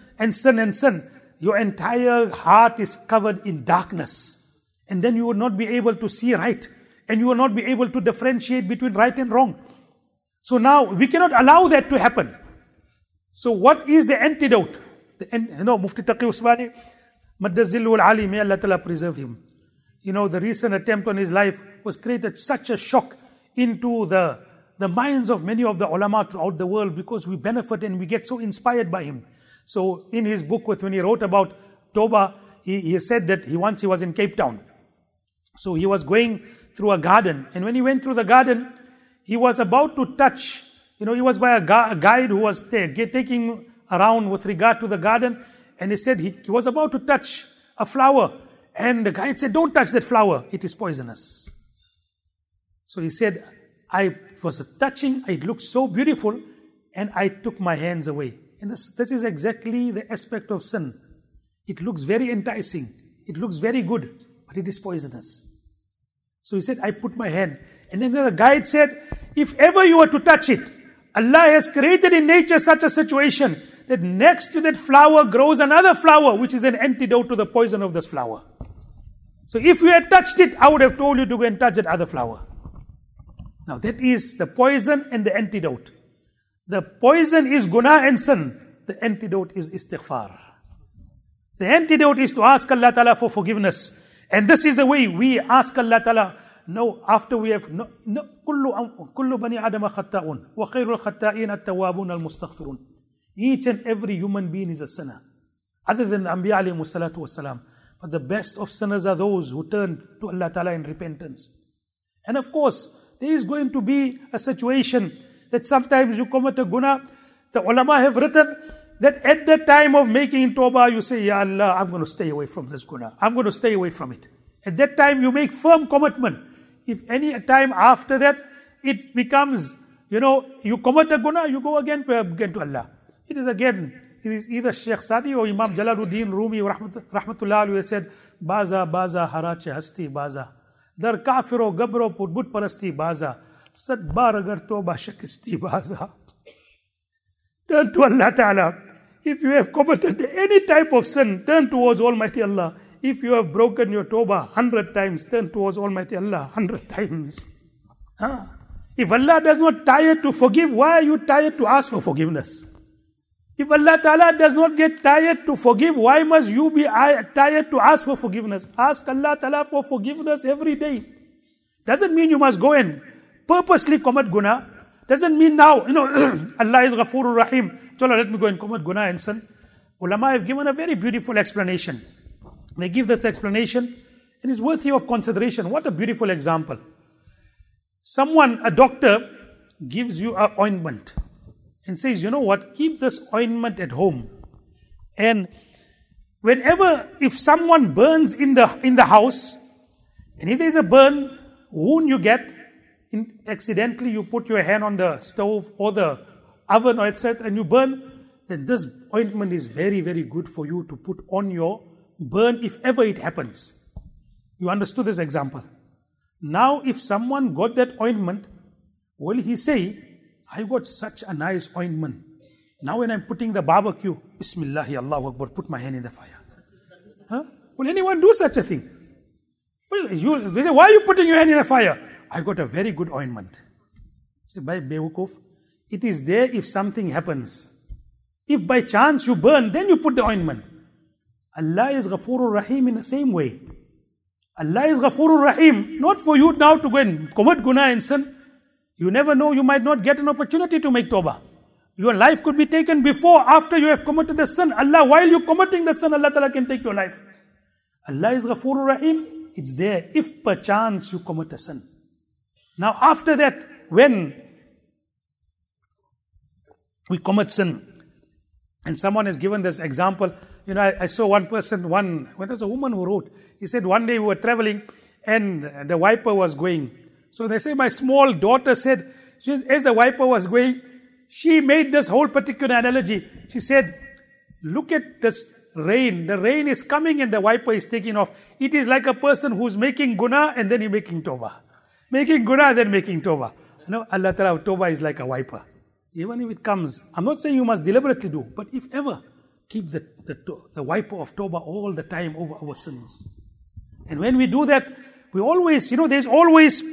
sin, your entire heart is covered in darkness. And then you will not be able to see right. And you will not be able to differentiate between right and wrong. So now, we cannot allow that to happen. So what is the antidote? Mufti Taqi Usmani, Maddazilul Ali, may Allah Ta'ala preserve him. The recent attempt on his life was created such a shock into the minds of many of the ulama throughout the world, because we benefit and we get so inspired by him. So in his book, when he wrote about Tawbah, he said that once he was in Cape Town. So he was going through a garden, and when he went through the garden, he was about to touch, he was by a guide who was there, taking around with regard to the garden, and he said he was about to touch a flower, and the guide said, don't touch that flower, it is poisonous. So he said, I was touching, it looked so beautiful, and I took my hands away. And this is exactly the aspect of sin. It looks very enticing, it looks very good, but it is poisonous. So he said, I put my hand. And then the guide said, if ever you were to touch it, Allah has created in nature such a situation that next to that flower grows another flower, which is an antidote to the poison of this flower. So if you had touched it, I would have told you to go and touch that other flower. Now that is the poison and the antidote. The poison is guna and sin. The antidote is istighfar. The antidote is to ask Allah Ta'ala for forgiveness. And this is the way we ask Allah Ta'ala. No, after we have kullu bani adama khatta'un wa khairul khatta'in at-tawwabun al-mustaghfirun. Each and every human being is a sinner, other than the Anbiya alayhi salatu wassalam. But the best of sinners are those who turn to Allah Ta'ala in repentance. And of course, there is going to be a situation that sometimes you commit a guna. The ulama have written that at the time of making tawbah, you say, Ya Allah, I'm going to stay away from this guna. I'm going to stay away from it. At that time, you make firm commitment. If any time after that, it becomes, you commit a guna, you go again to Allah. It is either Shaykh Sadi or Imam Jalaluddin Rumi rahmatullah alayhi said, Baza, harache hasti baza. Dar kafiro gabro put parasti baza. Sad bar agar toba shakisti baza. Turn to Allah Ta'ala. If you have committed any type of sin, turn towards Almighty Allah. If you have broken your tawbah 100 times, turn towards Almighty Allah 100 times. If Allah does not tired to forgive, why are you tired to ask for forgiveness? If Allah Ta'ala does not get tired to forgive, why must you be tired to ask for forgiveness? Ask Allah Ta'ala for forgiveness every day. Doesn't mean you must go and purposely commit guna. Doesn't mean now, Allah is Ghafurur Rahim. Chala, let me go and commit guna and sin. Ulama have given a very beautiful explanation. They give this explanation and it's worthy of consideration. What a beautiful example. A doctor gives you an ointment and says, you know what, keep this ointment at home. And whenever, if someone burns in the house, and if there's a burn, wound you get, accidentally you put your hand on the stove or the oven or etc. and you burn, then this ointment is very, very good for you to put on your burn if ever it happens. You understood this example. Now if someone got that ointment, will he say, I got such a nice ointment. Now when I'm putting the barbecue, Bismillahi Allahu Akbar, put my hand in the fire. Huh? Will anyone do such a thing? Well, they say, why are you putting your hand in the fire? I got a very good ointment. Say, by Bewukuf, it is there if something happens. If by chance you burn, then you put the ointment. Allah is Ghafurur Rahim in the same way. Allah is Ghafurur Rahim, not for you now to go and commit guna and sin. You never know, you might not get an opportunity to make tawbah. Your life could be taken before, after you have committed the sin. Allah, while you're committing the sin, Allah Ta'ala can take your life. Allah is Ghafurur Rahim, it's there if perchance you commit a sin. Now after that, when we commit sin, and someone has given this example, you know, I saw one person, when was a woman who wrote, he said one day we were traveling and the wiper was going. So they say my small daughter said, as the wiper was going, she made this whole particular analogy. She said, look at this rain. The rain is coming and the wiper is taking off. It is like a person who's making guna and then he's making tawbah. Making guna, then making tawbah. You know, Allah Ta'ala, tawbah is like a wiper. Even if it comes, I'm not saying you must deliberately do, but if ever, keep the wiper of tawbah all the time over our sins. And when we do that, we always, you know, there's always,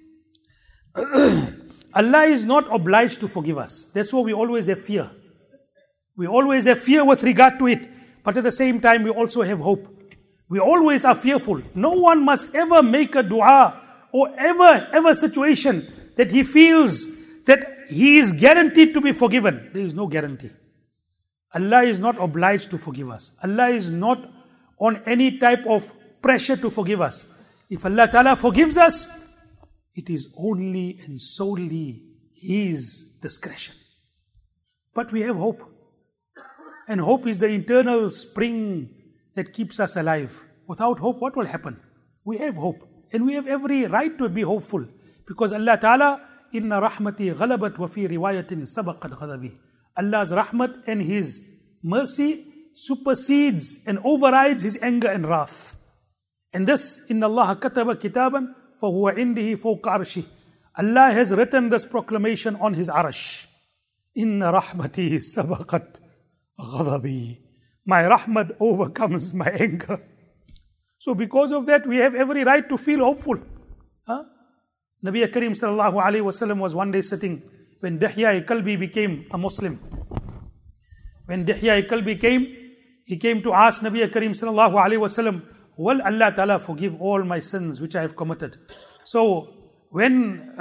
Allah is not obliged to forgive us. That's why we always have fear. We always have fear with regard to it. But at the same time, we also have hope. We always are fearful. No one must ever make a dua or ever situation that he feels that he is guaranteed to be forgiven. There is no guarantee. Allah is not obliged to forgive us. Allah is not on any type of pressure to forgive us. If Allah Ta'ala forgives us, it is only and solely His discretion. But we have hope. And hope is the internal spring that keeps us alive. Without hope, what will happen? We have hope. And we have every right to be hopeful. Because Allah Ta'ala, Inna rahmati ghalabat wa fi riwayatin sabaqat ghadabi. Allah's rahmat and His mercy supersedes and overrides His anger and wrath. And this, Inna Allah kataba kitaban fahuwa indihi fawqa arshi. Allah has written this proclamation on His arsh. Inna rahmati sabaqat ghadabi. My rahmat overcomes my anger. So because of that, we have every right to feel hopeful. Nabi Karim sallallahu alayhi wasallam was one day sitting when Dihya Kalbi became a Muslim. When Dihya Kalbi came, he came to ask Nabi Karim sallallahu alayhi wasallam, will Allah Ta'ala forgive all my sins which I have committed? So when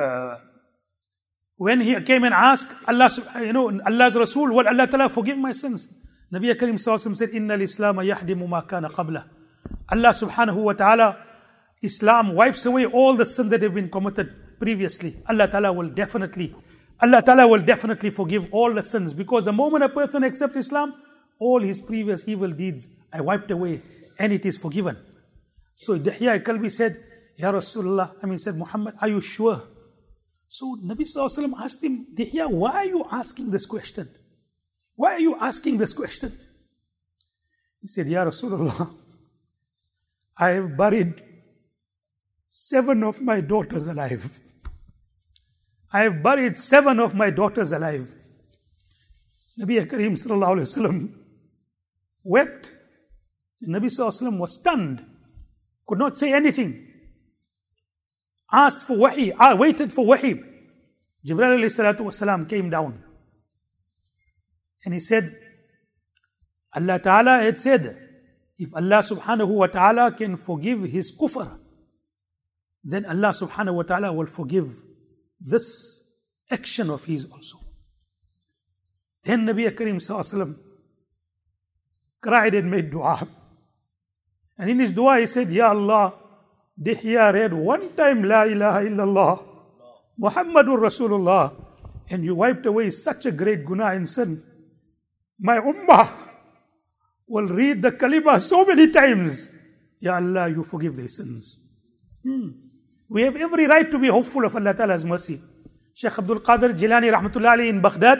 he came and asked Allah, Allah's Rasul, will Allah Ta'ala forgive my sins? Nabi Karim sallallahu alayhi wasallam said, Inna al-Islam yahdimu ma kana qabla. Allah subhanahu wa ta'ala, Islam wipes away all the sins that have been committed previously. Allah Ta'ala will definitely forgive all the sins, because the moment a person accepts Islam, all his previous evil deeds are wiped away and it is forgiven. So Dihya Kalbi said, Ya Rasulullah, said, Muhammad, are you sure? So Nabi Sallallahu Alaihi Wasallam asked him, Dihya, why are you asking this question? Why are you asking this question? He said, Ya Rasulullah, I have buried 7 of my daughters alive. I have buried 7 of my daughters alive. Nabi Karim sallallahu alayhi wasallam wept. Nabi sallallahu alayhi wasallam was stunned, could not say anything. Asked for wahi, waited for wahi. Jibreel alayhi salatu wasalam came down. And he said, Allah Ta'ala had said, if Allah subhanahu wa ta'ala can forgive his kufr, then Allah subhanahu wa ta'ala will forgive this action of his also. Then Nabi Karim sallallahu alayhi wa sallam cried and made dua. And in his dua he said, Ya Allah, Dihya read one time La ilaha illallah, Muhammadur Rasulullah. and you wiped away such a great guna and sin, my ummah will read the kalima so many times, Ya Allah, you forgive their sins. We have every right to be hopeful of Allah Ta'ala's mercy. Shaykh Abdul Qadir Jilani Rahmatullah Ali in Baghdad,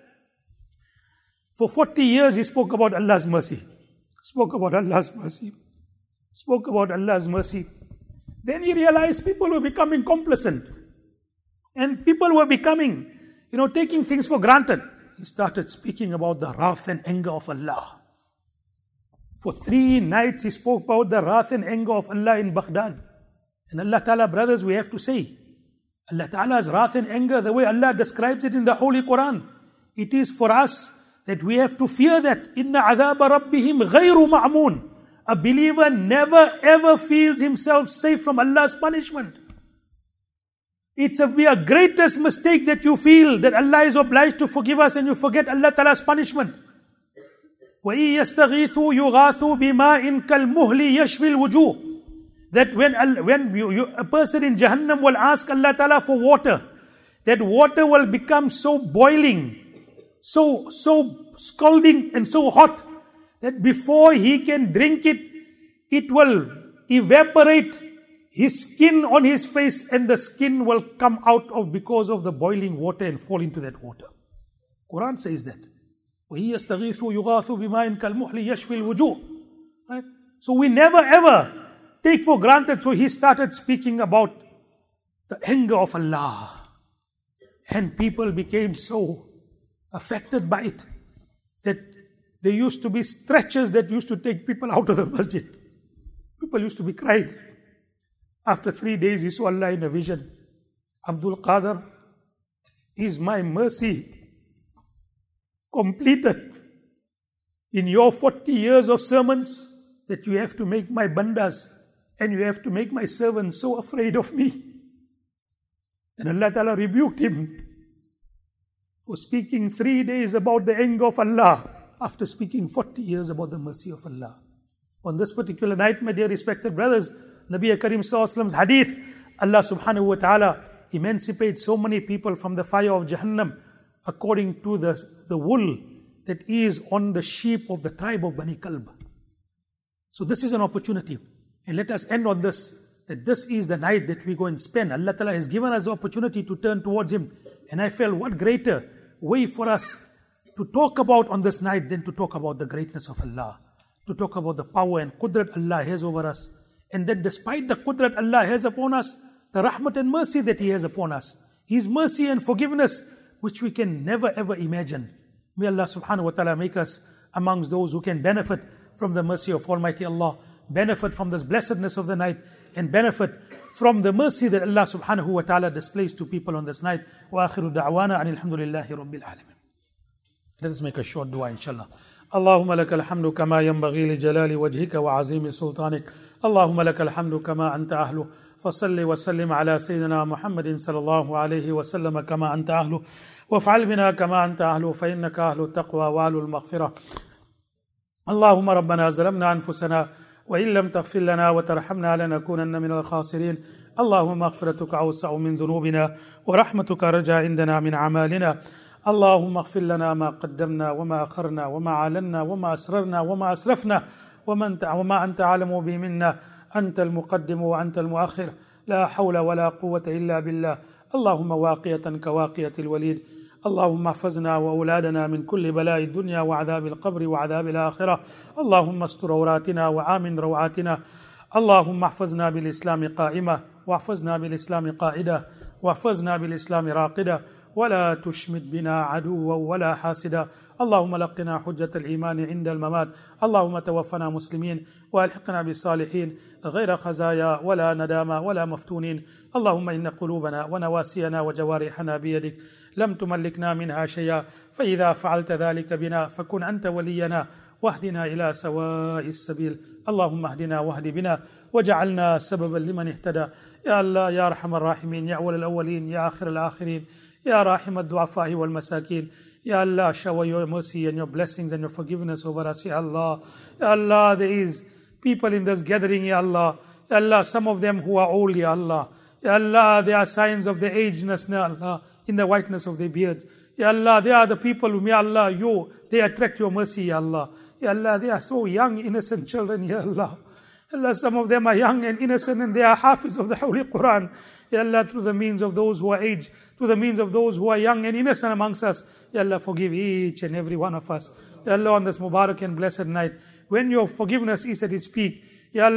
for 40 years he spoke about Allah's mercy. Spoke about Allah's mercy. Spoke about Allah's mercy. Then he realized people were becoming complacent. And people were becoming, taking things for granted. He started speaking about the wrath and anger of Allah. For 3 nights he spoke about the wrath and anger of Allah in Baghdad. And Allah Ta'ala, brothers, we have to say, Allah Ta'ala's wrath and anger, the way Allah describes it in the Holy Quran, it is for us that we have to fear that. Inna adhaba rabbihim ghayru ma'amun. A believer never ever feels himself safe from Allah's punishment. It's a greatest mistake that you feel that Allah is obliged to forgive us and you forget Allah Ta'ala's punishment. وَإِن يَسْتَغِيثُوا يُغَاثُوا بِمَاءٍ كَالْمُهْلِ يَشْفِي الْوُجُوهِ. That when a person in Jahannam will ask Allah Ta'ala for water, that water will become so boiling, so scalding and so hot, that before he can drink it, it will evaporate his skin on his face and the skin will come out because of the boiling water and fall into that water. Quran says that. وَهِيَ يَسْتَغِيثُ يُغَاثُ بِمَاءٍ كَالْمُحْلِ يَشْفِي الْوُجُوهِ. Right? So we never ever take for granted. So he started speaking about the anger of Allah. And people became so affected by it that there used to be stretchers that used to take people out of the masjid. People used to be crying. After 3 days, he saw Allah in a vision. Abdul Qadir, is my mercy completed in your 40 years of sermons that you have to make my bandas and you have to make my servants so afraid of me? And Allah Ta'ala rebuked him for speaking 3 days about the anger of Allah after speaking 40 years about the mercy of Allah. On this particular night, my dear respected brothers, Nabi Karim Sallallahu Alaihi Wasallam's hadith, Allah Subhanahu Wa Ta'ala emancipates so many people from the fire of Jahannam according to the wool that is on the sheep of the tribe of Bani Kalb. So this is an opportunity. And let us end on this, that this is the night that we go and spend. Allah Ta'ala has given us the opportunity to turn towards Him. And I felt what greater way for us to talk about on this night than to talk about the greatness of Allah. To talk about the power and qudrat Allah has over us. And that despite the qudrat Allah has upon us, the rahmat and mercy that He has upon us, His mercy and forgiveness, which we can never ever imagine. May Allah subhanahu wa ta'ala make us amongst those who can benefit from the mercy of Almighty Allah, benefit from this blessedness of the night, and benefit from the mercy that Allah subhanahu wa ta'ala displays to people on this night. Wa akhiru da'wana anil hamdulillahi rabbil alamin. Let us make a short dua, inshallah. اللهم لك الحمد كما ينبغي لجلال وجهك وعظيم سلطانك اللهم لك الحمد كما أنت أهله فصل وسلم على سيدنا محمد صلى الله عليه وسلم كما أنت أهله وافعل بنا كما أنت أهله فإنك أهل التقوى وأهل المغفرة اللهم ربنا ظلمنا أنفسنا وإن لم تغفر لنا وترحمنا لنكونن من الخاسرين اللهم مغفرتك أوسع من ذنوبنا ورحمتك أرجى عندنا من أعمالنا اللهم اغفر لنا ما قدمنا وما أخرنا وما أعلنا وما أسررنا وما أسرفنا وما أنت أعلم به منا أنت المقدم وأنت المؤخر لا حول ولا قوة إلا بالله اللهم واقية كواقية الوليد اللهم احفظنا وأولادنا من كل بلاء الدنيا وعذاب القبر وعذاب الآخرة اللهم استر عوراتنا وآمن روعاتنا اللهم احفظنا بالإسلام قائمة واحفظنا بالإسلام قائدة واحفظنا بالإسلام راقدة ولا تشمت بنا عدوا ولا حاسدا اللهم لقنا حجة الإيمان عند الممات اللهم توفنا مسلمين والحقنا بالصالحين غير خزايا ولا ندامة ولا مفتونين اللهم إن قلوبنا ونواسينا وجوارحنا بيدك لم تملكنا منها شيئا فإذا فعلت ذلك بنا فكن أنت ولينا واهدنا إلى سواء السبيل اللهم اهدنا واهد بنا وجعلنا سببا لمن اهتدى يا الله يا أرحم الراحمين يا أول الأولين يا آخر الآخرين Ya Rahim al-Du'afa'i wal-Masakin. Ya Allah, shower your mercy and your blessings and your forgiveness over us, Ya Allah. Ya Allah, there is people in this gathering, Ya Allah. Ya Allah, some of them who are old, Ya Allah. Ya Allah, there are signs of the ageness, Ya Allah. in the whiteness of their beards. Ya Allah, they are the people whom, Ya Allah, they attract your mercy, Ya Allah. Ya Allah, they are so young, innocent children, Ya Allah. Allah, some of them are young and innocent and they are hafiz of the Holy Quran. Ya Allah, through the means of those who are aged, through the means of those who are young and innocent amongst us, Ya Allah, forgive each and every one of us. Ya Allah, on this Mubarak and blessed night, when your forgiveness is at its peak, Ya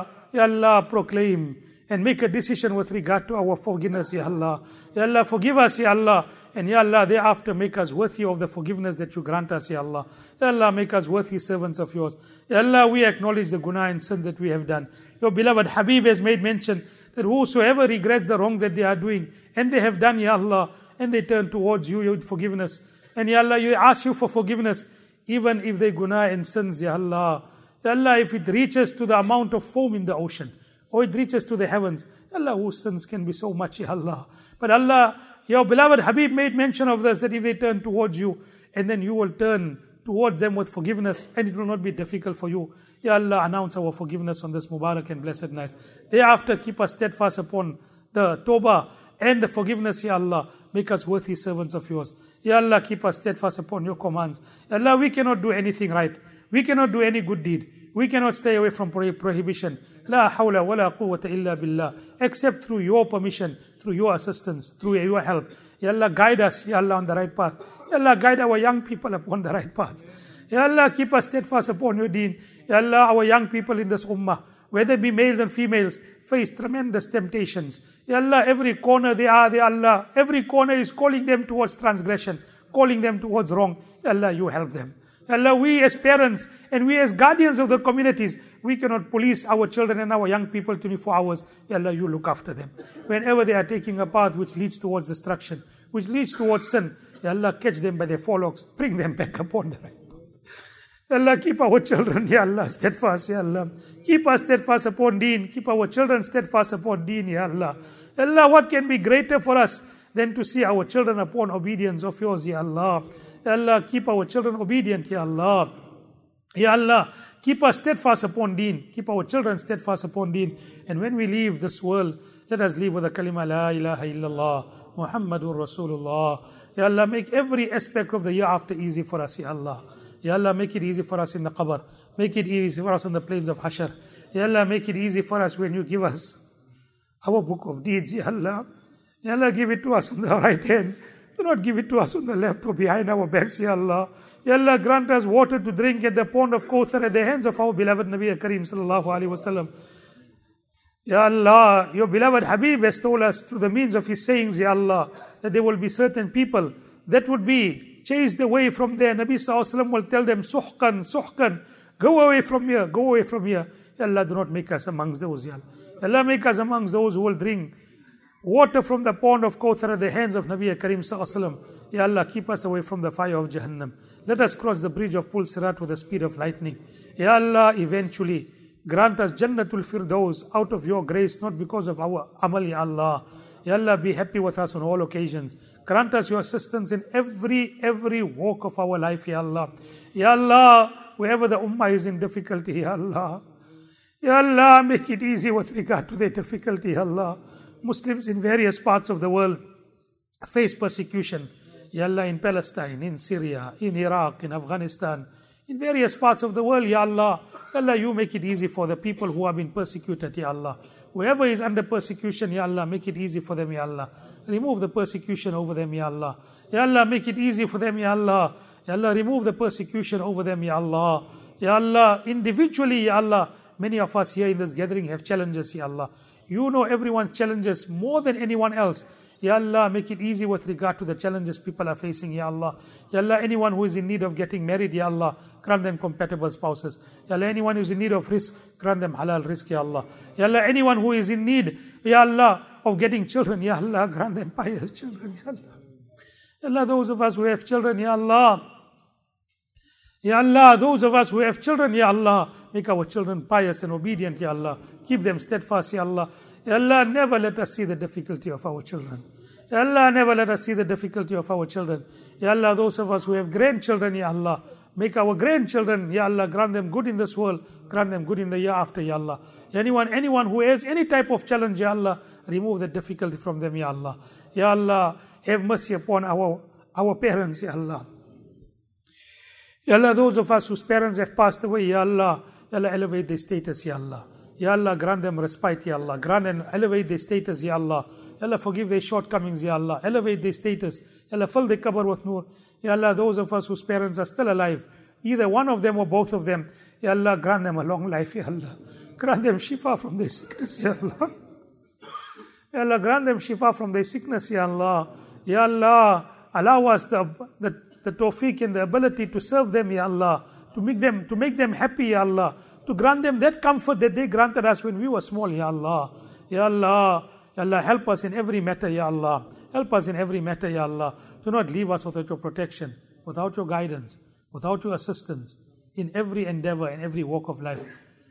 Allah, proclaim and make a decision with regard to our forgiveness, Ya Allah. Ya Allah, forgive us, Ya Allah. And Ya Allah, thereafter make us worthy of the forgiveness that you grant us, Ya Allah. Ya Allah, make us worthy servants of yours. Ya Allah, we acknowledge the guna and sin that we have done. Your beloved Habib has made mention that whosoever regrets the wrong that they are doing, and they have done, Ya Allah, and they turn towards you with forgiveness. And Ya Allah, you ask you for forgiveness, even if they guna and sins, Ya Allah. Ya Allah, if it reaches to the amount of foam in the ocean, or it reaches to the heavens, Ya Allah, whose sins can be so much, Ya Allah. But Allah, your beloved Habib made mention of this, that if they turn towards you, and then you will turn towards them with forgiveness, and it will not be difficult for you. Ya Allah, announce our forgiveness on this Mubarak and blessed night. Thereafter, keep us steadfast upon the Tawbah and the forgiveness, Ya Allah. Make us worthy servants of yours. Ya Allah, keep us steadfast upon your commands. Ya Allah, we cannot do anything right. We cannot do any good deed. We cannot stay away from prohibition. La hawla wa la quwwata illa billah. Except through your permission, through your assistance, through your help. Ya Allah, guide us, Ya Allah, on the right path. Ya Allah, guide our young people upon the right path. Ya Allah, keep us steadfast upon your deen. Ya Allah, our young people in this ummah, whether it be males and females, face tremendous temptations. Ya Allah, every corner they are, Ya Allah, every corner is calling them towards transgression, calling them towards wrong. Ya Allah, you help them. Ya Allah, we as parents and we as guardians of the communities, we cannot police our children and our young people 24 hours. Ya Allah, you look after them. Whenever they are taking a path which leads towards destruction, which leads towards sin, Ya Allah, catch them by their forelocks, bring them back upon the right path. Ya Allah, keep our children, Ya Allah, steadfast, Ya Allah. Keep us steadfast upon deen. Keep our children steadfast upon deen, Ya Allah. Ya Allah, what can be greater for us than to see our children upon obedience of yours, Ya Allah. Ya Allah, keep our children obedient, Ya Allah. Ya Allah, keep us steadfast upon deen. Keep our children steadfast upon deen. And when we leave this world, let us leave with the kalima, La ilaha illallah, Muhammadur Rasulullah. Ya Allah, make every aspect of the year after easy for us, Ya Allah. Ya Allah, make it easy for us in the qabr. Make it easy for us on the plains of Hashr. Ya Allah, make it easy for us when you give us our book of deeds, Ya Allah. Ya Allah, give it to us on the right hand. Do not give it to us on the left or behind our backs, Ya Allah. Ya Allah, grant us water to drink at the pond of Kawthar at the hands of our beloved Nabi Kareem sallallahu alaihi wasallam. Ya Allah, your beloved Habib has told us through the means of his sayings, Ya Allah, that there will be certain people that would be chased away from there. Nabi sallallahu alaihi wasallam will tell them, Suhkan, Suhkan, go away from here, go away from here. Ya Allah, do not make us amongst those, Ya Allah. Ya Allah, make us amongst those who will drink water from the pond of Kawthar at the hands of Nabi Kareem sallallahu alaihi wasallam. Ya Allah, keep us away from the fire of Jahannam. Let us cross the bridge of Pul Sirat with the speed of lightning. Ya Allah, eventually grant us Jannatul Firdaus out of your grace, not because of our amal, Ya Allah. Ya Allah, be happy with us on all occasions. Grant us your assistance in every walk of our life, Ya Allah. Ya Allah, wherever the ummah is in difficulty, Ya Allah. Ya Allah, make it easy with regard to their difficulty, Ya Allah. Muslims in various parts of the world face persecution. Ya Allah, in Palestine, in Syria, in Iraq, in Afghanistan, in various parts of the world, Ya Allah. Ya Allah, you make it easy for the people who have been persecuted, Ya Allah. Whoever is under persecution, Ya Allah, make it easy for them, Ya Allah. Remove the persecution over them, Ya Allah. Ya Allah, make it easy for them, Ya Allah. Ya Allah, remove the persecution over them, Ya Allah. Ya Allah, individually, Ya Allah, many of us here in this gathering have challenges, Ya Allah. You know everyone's challenges more than anyone else. Ya Allah, make it easy with regard to the challenges people are facing, Ya Allah. Ya Allah, anyone who is in need of getting married, Ya Allah, grant them compatible spouses. Ya Allah, anyone who is in need of risk, grant them halal risk, Ya Allah. Ya Allah, anyone who is in need, Ya Allah, of getting children, Ya Allah, grant them pious children, Ya Allah. Ya Allah, those of us who have children, Ya Allah. Ya Allah, those of us who have children, Ya Allah, make our children pious and obedient, Ya Allah. Keep them steadfast, Ya Allah. Ya Allah, never let us see the difficulty of our children. Ya Allah, never let us see the difficulty of our children. Ya Allah, those of us who have grandchildren, Ya Allah, make our grandchildren, Ya Allah, grant them good in this world, grant them good in the year after, Ya Allah. Anyone who has any type of challenge, Ya Allah, remove the difficulty from them, Ya Allah. Ya Allah, have mercy upon our parents, Ya Allah. Ya Allah, those of us whose parents have passed away, Ya Allah, elevate their status, Ya Allah. Ya Allah, grant them respite, Ya Allah. Grant and elevate their status, Ya Allah. Ya Allah, forgive their shortcomings, Ya Allah. Elevate their status. Ya Allah, fill their qabr with nur. Ya Allah, those of us whose parents are still alive, either one of them or both of them, Ya Allah, grant them a long life, Ya Allah. Grant them shifa from their sickness, Ya Allah. Ya Allah, grant them shifa from their sickness, Ya Allah. Ya Allah, allow us the tawfiq and the ability to serve them, Ya Allah. To make them happy, Ya Allah. To grant them that comfort that they granted us when we were small, Ya Allah. Ya Allah, Ya Allah, help us in every matter, Ya Allah. Help us in every matter, Ya Allah. Do not leave us without your protection, without your guidance, without your assistance in every endeavor, in every walk of life.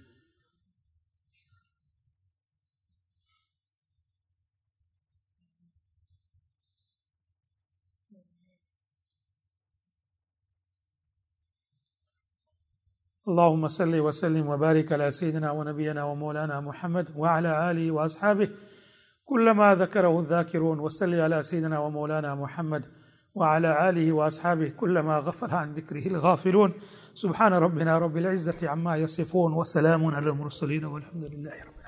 اللهم صل وسلم وبارك على سيدنا ونبينا ومولانا محمد وعلى آله وأصحابه كلما ذكره الذاكرون، وصل على سيدنا ومولانا محمد وعلى آله وأصحابه كلما غفل عن ذكره الغافلون. سبحان ربنا رب العزة عما يصفون وسلام على المرسلين والحمد لله رب العالمين.